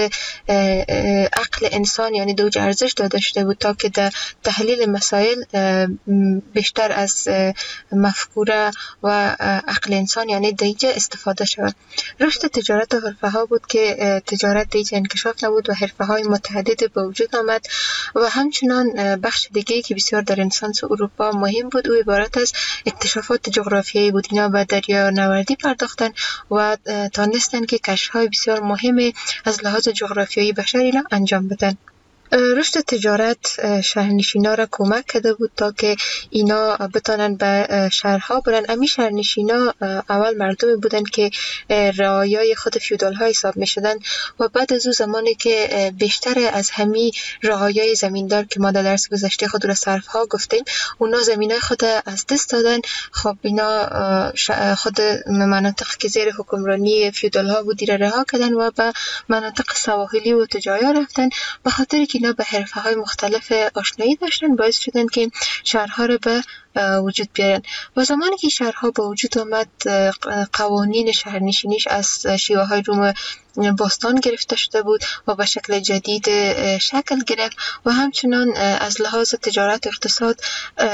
عقل انسان یعنی دوج ارزش داده شده بود تا که در تحلیل مسائل بیشتر از مفکوره و عقل انسان یعنی دیجه استفاده شود. رشد تجارت و حرفه ها بود که تجارت دیجه انکشاف نبود و حرفه های متعدد به وجود آمد و همچنان بخش دیگه که بسیار در رنسانس اروپا مهم بود و عبارت از اکتشافات جغرافیایی بود. اینا به دریا نوردی پرداختن و تانستن که کشف‌های بسیار مهم از لحاظ جغرافیایی بشر اینا انجام بدن. رشد تجارت شهرنشینا را کمک کرده بود تا که اینا بتانن به شهرها برن. امی شهرنشینا اول مردمی بودن که رعایای خود فیودال ها حساب می شدن و بعد از اون زمانی که بیشتر از همی رعایای زمیندار که ما در درس گذشته خود را صرف ها گفتیم اونا زمینای خود از دست دادن. خب اینا خود مناطق که زیر حکمرانی فیودال ها بود را رها کردن و به مناطق سواحلی و تجایا رفتن. به خاطر که اینا به حرفه های مختلف آشنایی داشتن باعث شدن که شهرها رو به وجود بیارن و زمانی که شهرها به وجود آمد قوانین شهرنشینیش از شیوه های روم باستان گرفته شده بود و به شکل جدید شکل گرفت و همچنان از لحاظ تجارت و اقتصاد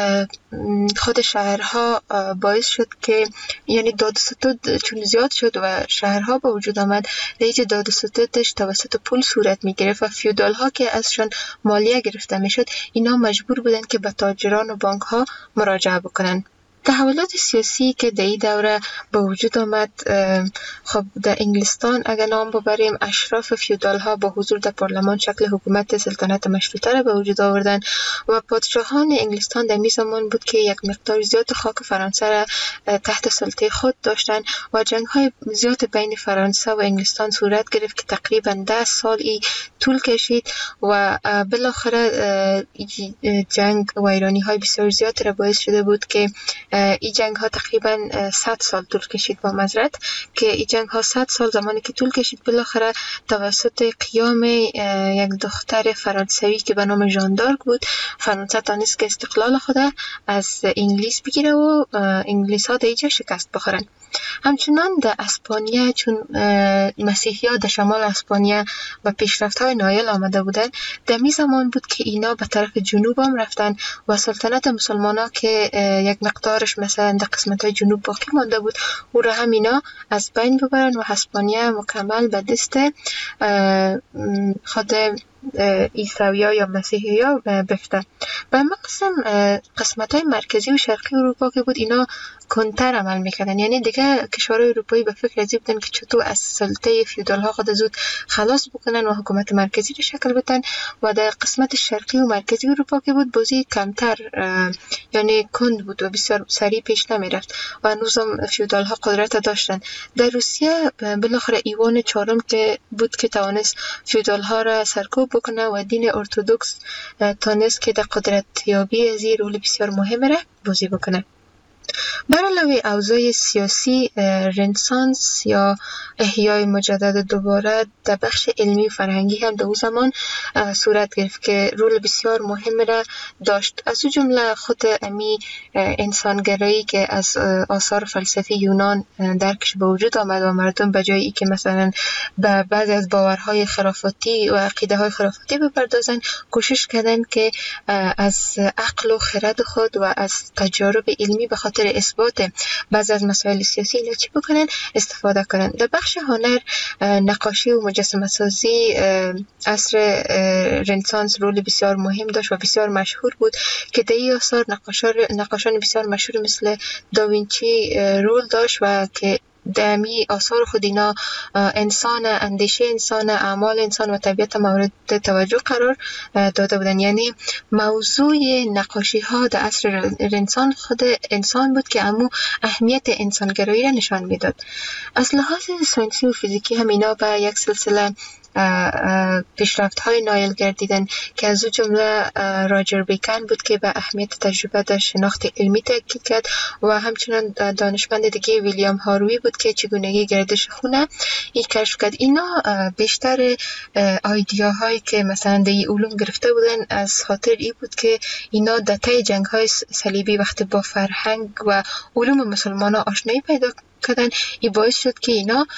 خود شهرها باعث شد که یعنی داد و ستد چون زیاد شد و شهرها به وجود آمد لیج داد و ستدش توسط پول صورت می گرفت و فیودال ها که ازشان مالیه گرفته می شد اینا مجبور بودن که به تاجران و بانک ها مراجعه بکنن. تحولات سیاسی که در این دوره به وجود آمد خب در انگلستان اگر نام ببریم اشراف فیودال ها با حضور در پارلمان شکل حکومت سلطنت مشروطه را به وجود آوردن و پادشاهان انگلستان در می زمان بود که یک مقدار زیاد خاک فرانسه را تحت سلطه خود داشتن و جنگ های زیاد بین فرانسه و انگلستان صورت گرفت که تقریبا ده سال ای طول کشید و بالاخره جنگ و ایرانی های بسیار زیاد را باعث شده بود که این جنگ ها تقریبا صد سال طول کشید با معذرت که این جنگ ها صد سال زمانی که طول کشید بالاخره توسط قیام یک دختر فرانسوی که به نام ژان دارک بود فرانسه تانست که استقلال خود از انگلیس بگیره و انگلیس ها در اینجا شکست بخورن. همچنان در اسپانیا چون مسیحی ها در شمال اسپانیا و پیشرفت های نایل آمده بودن در می زمان بود که اینا به طرف جنوب هم رفتن و سلطنت مسلمان ها که یک مقدارش مثلا در قسمت های جنوب باقی مانده بود او را هم اینا از بین ببرن و اسپانیا مکمل به دست خود عیسوی ها یا مسیحی ها بفتن. و مقسم قسمت های مرکزی و شرقی اروپا که بود اینا کنتر عمل میکردن، یعنی دیگه کشورهای اروپایی به فکر ازی بودن که چطور از سلطه فیودال ها خود زود خلاص بکنن و حکومت مرکزی رو شکل بدن. و در قسمت شرقی و مرکزی اروپا که بود بازی کمتر یعنی کند بود و بسیار سریع پیش نمیرفت و نظام فیودال ها قدرت داشتن. در روسیه بالاخره ایوان چهارم که بود که توانست فیودال ها را سرکوب بکنه و دین ارتدوکس تانست که در قدرت یابی از این رول بسیار مهم را بازی بکنه. بر علاوه اوضاع سیاسی، رنسانس یا احیای مجدد دوباره در بخش علمی و فرهنگی هم در اون زمان صورت گرفت که رول بسیار مهم را داشت. از او جمله خود امی انسانگرایی که از آثار فلسفی یونان درکش به وجود آمد و مردم به جای ای که مثلا به بعضی از باورهای خرافاتی و عقیده های خرافاتی بپردازن، کوشش کردن که از عقل و خرد خود و از تجارب علمی به خاطر اثبات بعض از مسائل سیاسی چی بکنن استفاده کنن. در بخش هنر، نقاشی و مجسمه سازی عصر رنسانس رول بسیار مهم داشت و بسیار مشهور بود که در این آثار نقاشان بسیار مشهور مثل داوینچی رول داشت و که دمی آثار خود اینا انسان، اندیشه انسان، اعمال انسان و طبیعت مورد توجه قرار داده بودن. یعنی موضوع نقاشی ها در عصر رنسانس خود انسان بود که امو اهمیت انسانگرایی را نشان میداد. از لحاظ ساینسی و فیزیکی هم اینا به یک سلسله پیشرفت های نایل گردیدن که از او جمله راجر بیکن بود که به اهمیت تجربه در شناخت علمی تاکید کرد و همچنان دانشمند دیگه ویلیام هاروی بود که چگونگی گردش خونه این کشف کرد. اینا بیشتر ایدیاهایی که مثلا در علوم گرفته بودن از خاطر ای بود که اینا در طی جنگ های صلیبی وقتی با فرهنگ و علوم مسلمان ها آشنایی پیدا کردن، این باعث شد که اینا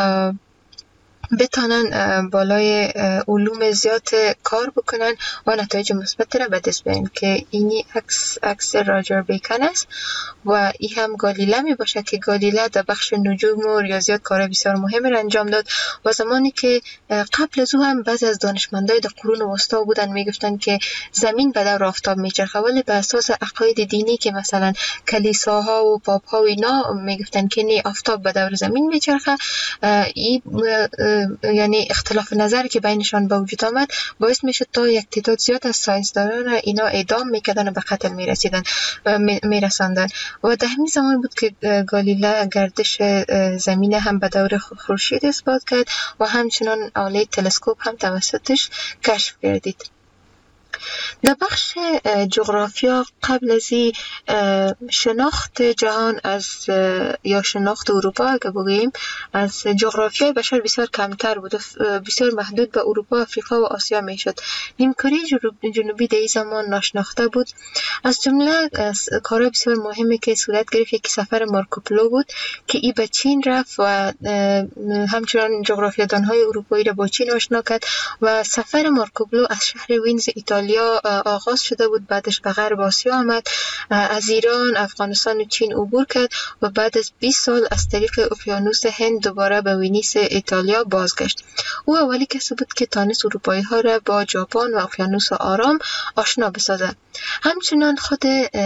بتانن بالای علوم زیاد کار بکنن و نتایج مثبت را به دست بیارن که اینی عکس عکس راجر بیکن است و این هم گالیله می باشه که گالیله در بخش نجوم و ریاضیات کار بسیار مهم را انجام داد و زمانی که قبل از او هم بعضی از دانشمندای در قرون وسطا بودن میگفتن که زمین به دور آفتاب میچرخه، ولی به اساس عقاید دینی که مثلا کلیساها و پاپ‌ها و اینا میگفتن که نه، آفتاب به دور زمین میچرخه. این یعنی اختلاف نظر که بینشان به وجود آمد باعث میشد تا یک تعداد زیاد از ساینسدانان اینا اعدام میکردن و به قتل میرسیدن و میرساندن و در همین زمان بود که گالیله گردش زمین هم به دور خورشید اثبات کرد و همچنان آله تلسکوپ هم توسطش کشف گردید. در بخش جغرافیا قبل از شناخت جهان از یا شناخت اروپا اگه بگوییم از جغرافیای بشر بسیار کمتر بود، بسیار محدود به اروپا، افریقا و آسیا میشد. نیمکره جنوبی در این زمان ناشناخته بود. از جمله کارهای بسیار مهمی که صورت گرفت یکی سفر مارکوپولو بود که ای به چین رفت و همچنان جغرافیادانهای اروپایی را با چین آشنا کرد و سفر مارکوپولو از شهر وینز ایتالیا آغاز شده بود، بعدش به غرب آسیا آمد، از ایران، افغانستان و چین عبور کرد و بعد از بیست سال از طریق اقیانوس هند دوباره به ونیز ایتالیا بازگشت. او اولی کسی بود که تانست اروپایی ها را با ژاپن و اقیانوس آرام آشنا بسازد. همچنان خود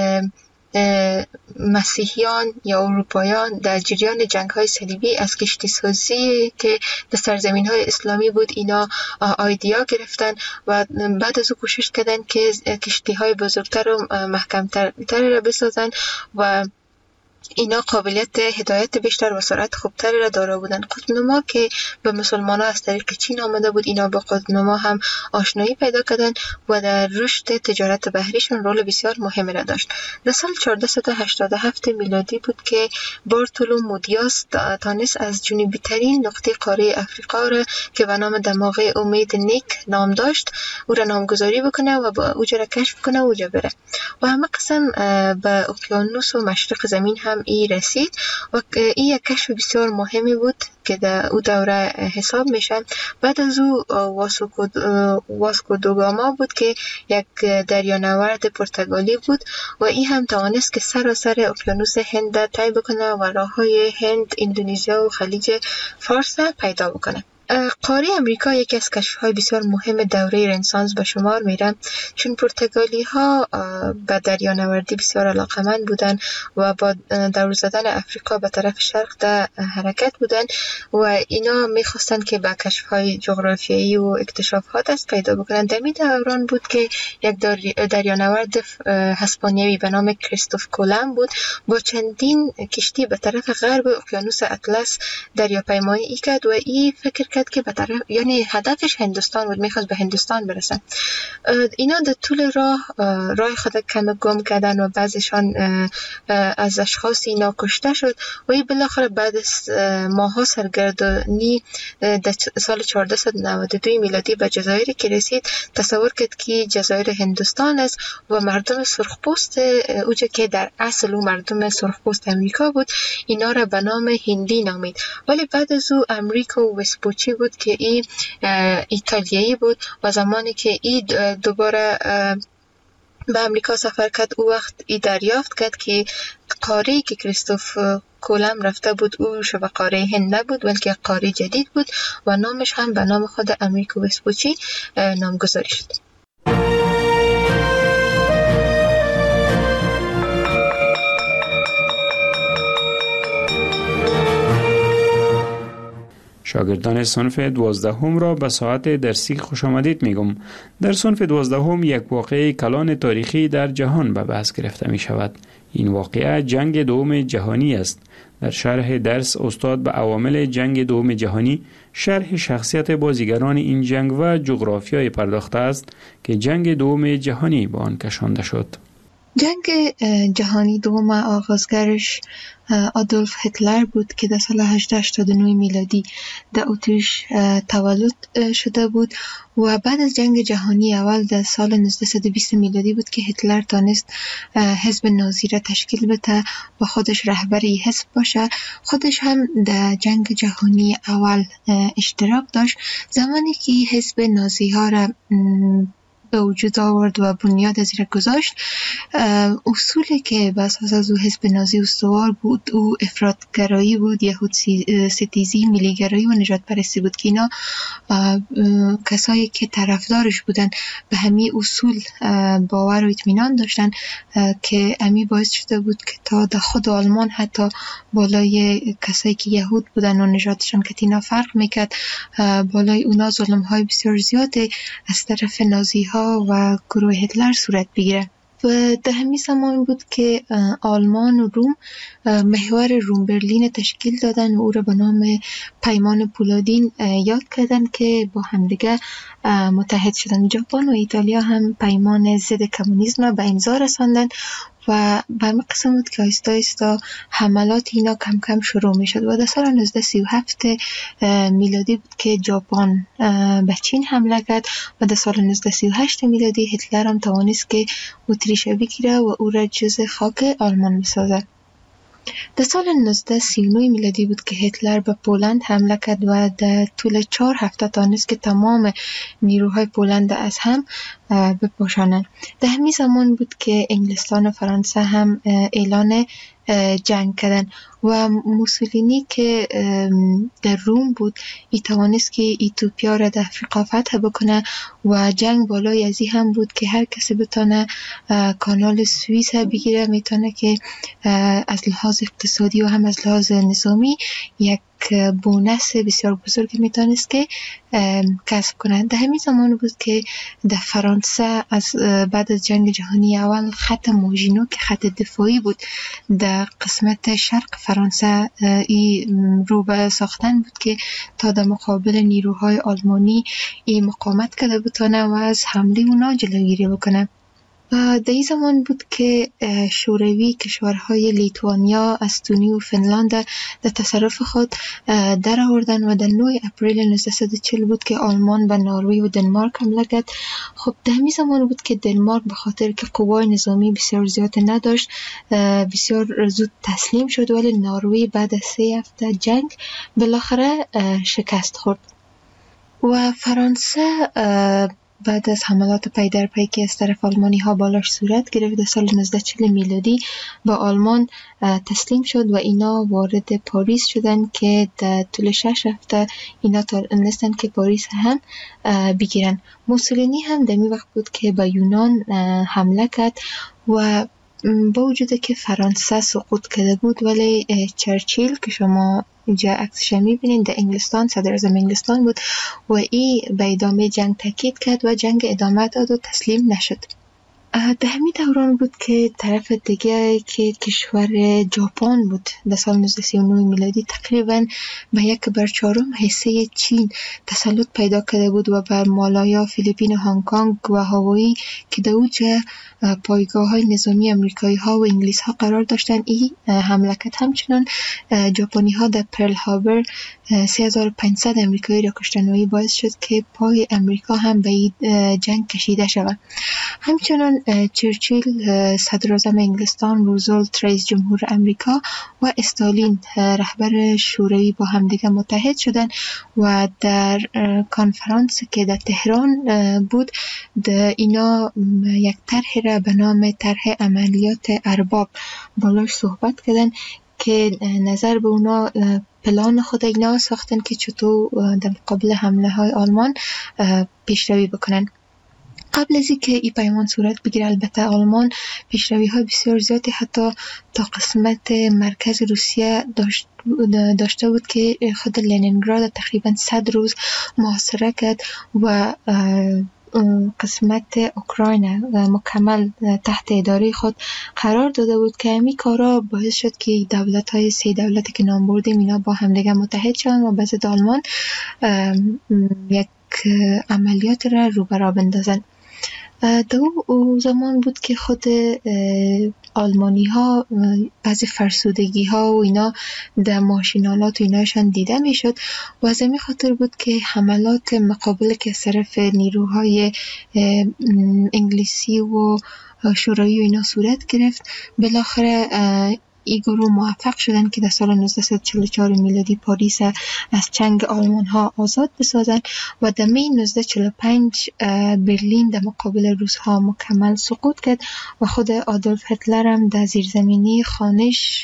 مسیحیان یا اروپایان در جریان جنگ های صلیبی از کشتی سازی که در سرزمین های اسلامی بود اینا ایدیا گرفتن و بعد از او کوشش کردن که کشتی های بزرگتر و محکمتر را بسازن و اینا قابلیت هدایت بیشتر و سرعت خوبتری را دارا بودند. قطب‌نما که به مسلمان‌ها از طریق چین آمده بود، اینا با قطب‌نما هم آشنایی پیدا کردند و در رشد تجارت بحریشون رول بسیار مهمی را داشت. در سال چهارصد و هشتاد و هفت میلادی بود که بارتولومو دیاس تانست از جنوبی ترین نقطه قاره افریقا را که به نام دماغه امید نیک نام داشت او را نامگذاری بکنه و با اوجا را کشف کنه و اوجا بره و همه قسم به اقیانوس و مشرق زمین هم ای رسید و این یک کشف بسیار مهمی بود که در او دوره حساب میشه. بعد از او واسکو دوگاما بود که یک دریانورد پرتغالی بود و این هم توانست که سراسر اقیانوس هند طی بکنه و راههای هند، اندونزیا و خلیج فارس پیدا بکنه. قاره امریکا یکی از کشف‌های بسیار مهم دوره رنسانس به شمار میره، چون پرتغالی ها به دریانوردی بسیار علاقمند بودند و با دور زدن افریقا به طرف شرق در حرکت بودند و اینا میخواستند که به کشف‌های جغرافیایی و اکتشافات دست پیدا بکنند. در این دوران بود که یک دریانورد اسپانیایی به نام کریستوف کولوم بود با چندین کشتی به طرف غرب اقیانوس اطلس دریاپیمایی کرد و این فکر کرد که به طرف، یعنی هدفش هندوستان بود، میخواست به هندوستان برسن. اینا در طول راه راه خود کم گم کردن و بعضیشان از اشخاص اینا کشته شد و این بالاخره بعد از ماها سرگردانی در سال چهارصد و نود و دو میلادی به جزایری که رسید، تصور کرد که جزایر هندوستان است و مردم سرخپوست اوجه که در اصل او مردم سرخپوست امریکا بود، اینا را به نام هندی نامید. ولی بعد از او امریکو وسپوچی بود که این ایتالیایی بود و زمانی که این دوباره به امریکا سفر کرد او وقت ای دریافت کرد که قاره‌ای که کریستوف کولوم رفته بود او شبه قاره هند نبود بلکه قاره جدید بود و نامش هم به نام خود امریکو وسپوچی نامگذاری شد. شاگردان صنف دوازدهم را به ساعت درسی خوش آمدید میگم. در صنف دوازدهم یک واقعه کلان تاریخی در جهان به بحث گرفته می شود. این واقعه جنگ دوم جهانی است. در شرح درس استاد به عوامل جنگ دوم جهانی، شرح شخصیت بازیگران این جنگ و جغرافیای پرداخته است که جنگ دوم جهانی به آن کشانده شد. جنگ جهانی دوم آغازگرش آدولف هیتلر بود که در سال هزار و هشتصد و هشتاد و نه میلادی در اتریش تولد شده بود و بعد از جنگ جهانی اول در سال نوزده بیست میلادی بود که هیتلر تانست حزب نازی را تشکیل بده و خودش رهبری حزب باشه. خودش هم در جنگ جهانی اول اشتراک داشت. زمانی که حزب نازی ها را به وجود آورد و بنیاد از را گذاشت، اصولی که بر اساس از او حزب نازی استوار بود او افراط‌گرایی بود، یهود ستیزی، ملی‌گرایی و نجات پرستی بود که اینا کسایی که طرفدارش بودن به همین اصول باور و اطمینان داشتن که امی باعث شده بود که تا در خود آلمان حتی بالای کسایی که یهود بودن و نژادشان که اینا فرق میکرد بالای اونا ظلم‌های بسیار زیاد از طرف نازی ها و گروه هیتلر صورت بگیره. و در همین زمان بود که آلمان و روم محور روم برلین تشکیل دادن و او را به نام پیمان پولادین یاد کردن که با همدیگه متحد شدن. ژاپن و ایتالیا هم پیمان ضد کمونیسم به امضا رساندن و به همین قسم بود که آیستا آیستا حملات اینا کم کم شروع می شد و در سال نوزده سی و هفت میلادی بود که ژاپن به چین حمله کرد و در سال نوزده سی و هشت میلادی هیتلر هم توانست که اتریش بگیره و او را جزء خاک آلمان بسازد. در سال نوزده سی و نه میلادی بود که هیتلر به پولند حمله کرد و در طول چهار هفته تانست که تمام نیروهای پولند از هم بپاشانند. در همین زمان بود که انگلستان و فرانسه هم اعلان جنگ کردن و موسولینی که در روم بود ای توانست که ایتوپیا را در افریقا فتح بکنه و جنگ بالای ازی هم بود که هر کسی بتونه کانال سوئیس بگیره، میتونه که از لحاظ اقتصادی و هم از لحاظ نظامی یک بونس بسیار بزرگی میتونست که کسب کنند. در همین زمان بود که در فرانسه از بعد از جنگ جهانی اول خط موژینو که خط دفاعی بود در قسمت شرق فرانسه ای رو به ساختن بود که تا در مقابل نیروهای آلمانی ای مقاومت کرده بتونه و از حمله اونا جلوگیری بکنه. در این زمان بود که شوروی کشورهای لیتوانیا، استونی و فنلاند در تصرف خود در آوردن و در نه اپریل نوزده چهل بود که آلمان به نروژ و دنمارک حمله کرد. خب در همین زمان بود که دنمارک به خاطر که قوای نظامی بسیار زیاد نداشت بسیار زود تسلیم شد، ولی نروژ بعد از سه هفته جنگ بالاخره شکست خورد و فرانسه بعد از حملات پی در پی که از طرف آلمانی ها بالاش صورت گرفت در سال نوزده چهل میلادی با آلمان تسلیم شد و اینا وارد پاریس شدن که در طول شش هفته اینا تونستن که پاریس هم بگیرن. موسولینی هم در می وقت بود که به یونان حمله کرد و با وجود که فرانسه سقوط کرده بود ولی چرچیل که شما اینجا عکسش میبینید در انگلستان، صدر اعظم انگلستان بود و ای به ادامه جنگ تاکید کرد و جنگ ادامه داد و تسلیم نشد. در همین دوران بود که طرف دیگه که کشور ژاپن بود در سال نوزده سی و نه میلادی تقریبا به یک بر چهارم حصه چین تسلط پیدا کرده بود و بر مالایا، فیلیپین، هنگ کنگ و هاوایی که در اوج پایگاه های نظامی امریکایی ها و انگلیس ها قرار داشتن این حمله کرد. همچنان ژاپنی ها در پرل هاربر سه هزار و پانصد امریکایی را کشتن و این باعث شد که پای امریکا هم به جنگ کشیده شود. همچنان چرچیل صدر اعظم انگلستان، روزولت رئیس جمهور امریکا و استالین رهبر شوروی با همدیگه متحد شدن و در کنفرانس که در تهران بود در اینا یک طرح را به نام طرح عملیات ارباب بالاش صحبت کردن که نظر به اونا پلان خود اینا ساختن که چطور در مقابل حمله های آلمان پیشروی بکنن. قبل از اینکه این پیمان صورت بگیره البته آلمان پیشروی های بسیار زیادی حتی تا قسمت مرکز روسیه داشت داشته بود که خود لنینگراد تقریبا صد روز محاصره کرد و قسمت اوکراین مکمل تحت اداره خود قرار داده بود که همین کارا باعث شد که دولت های سه دولتی که نام بردیم اینا با همدیگه متحد شدن و بعد آلمان یک عملیات را رو برا بندازن. در او زمان بود که خود آلمانی ها بعضی فرسودگی ها و اینا در ماشینالات و ایناشان دیده می شد و از این خاطر بود که حملات مقابل که صرف نیروهای انگلیسی و شوروی و اینا صورت گرفت. بالاخره این گروه موفق شدن که در سال نوزده چهل و چهار میلادی پاریس از چنگ آلمان ها آزاد بسازن و در می نوزده چهل و پنج برلین در مقابل روس ها مکمل سقوط کرد و خود آدولف هیتلر هم در زیرزمینی خانش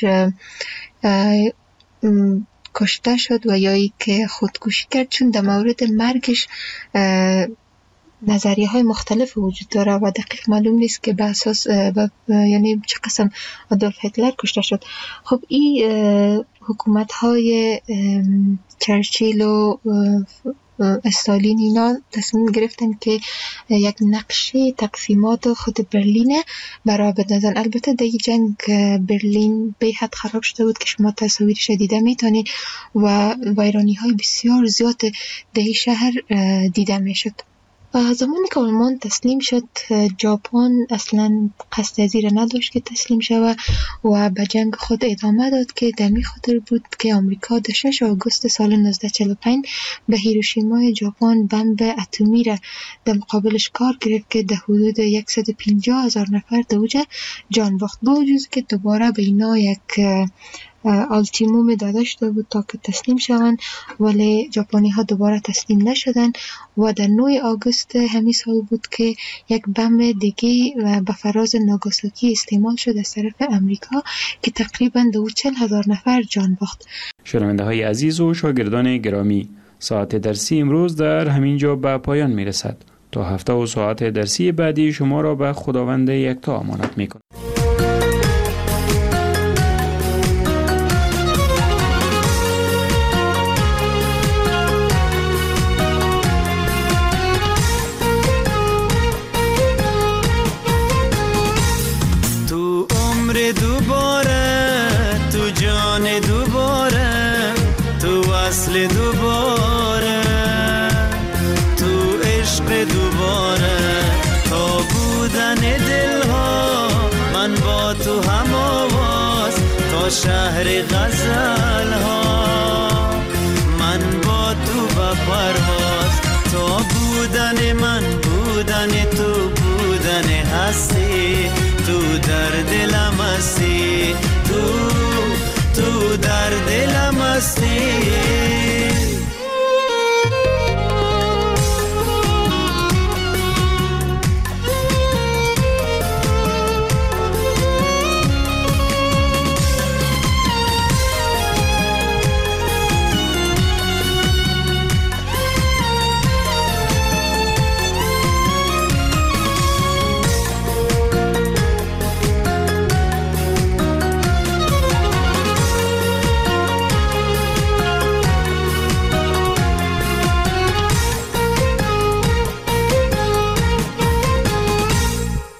کشته شد و یا ای که خودکشی کرد، چون در مورد مرگش نظریه های مختلف وجود داره و دقیق معلوم نیست که به اساس یعنی چه قسم آدولف هیتلر کشته شد. خب این حکومت های چرچیل و استالین اینا تصمیم گرفتن که یک نقشه تقسیمات خود برلین برای بدازن. البته در این جنگ برلین به حد خراب شده بود که شما تصاویرش دیده میتونید و ویرانی های بسیار زیاد در این شهر دیده میشد. زمانی که آلمان تسلیم شد ژاپن اصلا قصد از این نداشت که تسلیم شود و به جنگ خود ادامه داد که در می خاطر بود که آمریکا در ششم آگوست سال نوزده چهل و پنج به هیروشیما ژاپن بمب اتمی را در مقابلش کار گرفت که در حدود صد و پنجاه هزار نفر در اوج جان باخت. با وجود که دوباره به اینا یک آلتیموم داده شده بود تا که تسلیم شوند ولی ژاپنی ها دوباره تسلیم نشدن و در نه آگوست همین سال بود که یک بمب دیگه به فراز ناگاساکی استعمال شد از طرف امریکا که تقریبا دو چهل هزار نفر جان باخت. شنونده های عزیز و شاگردان گرامی، ساعت درسی امروز در همین جا به پایان می رسد. تا هفته و ساعت درسی بعدی شما را به خداوند یکتا امانت می کنم. وصل دوباره تو عشق دوباره تا بودن دلها من با تو هم آواز تا شهر غزل ها من با تو با پرواز تا بودن من بودن تو بودن هستی تو در دلم هستی تو تو در دلم هستی.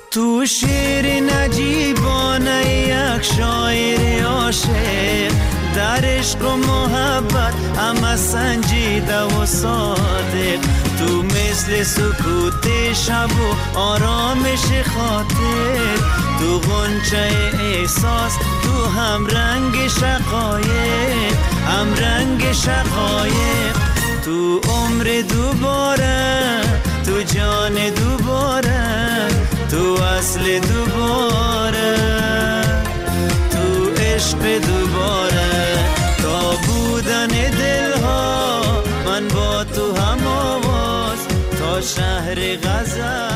تو شعر نجیبانه یک شاعر عاشق، در عشق و محبت اما سنجیده و صادق. تو مثل سکوت شب و آرامش خاطر، تو غنچه احساس، تو هم رنگ شقایق، هم رنگ شقایق. تو عمر دوباره، تو جان دوباره، تو اصل دوباره، تو عشق دوباره. تا بودن دلها من با تو هم آواز، تا شهر غزل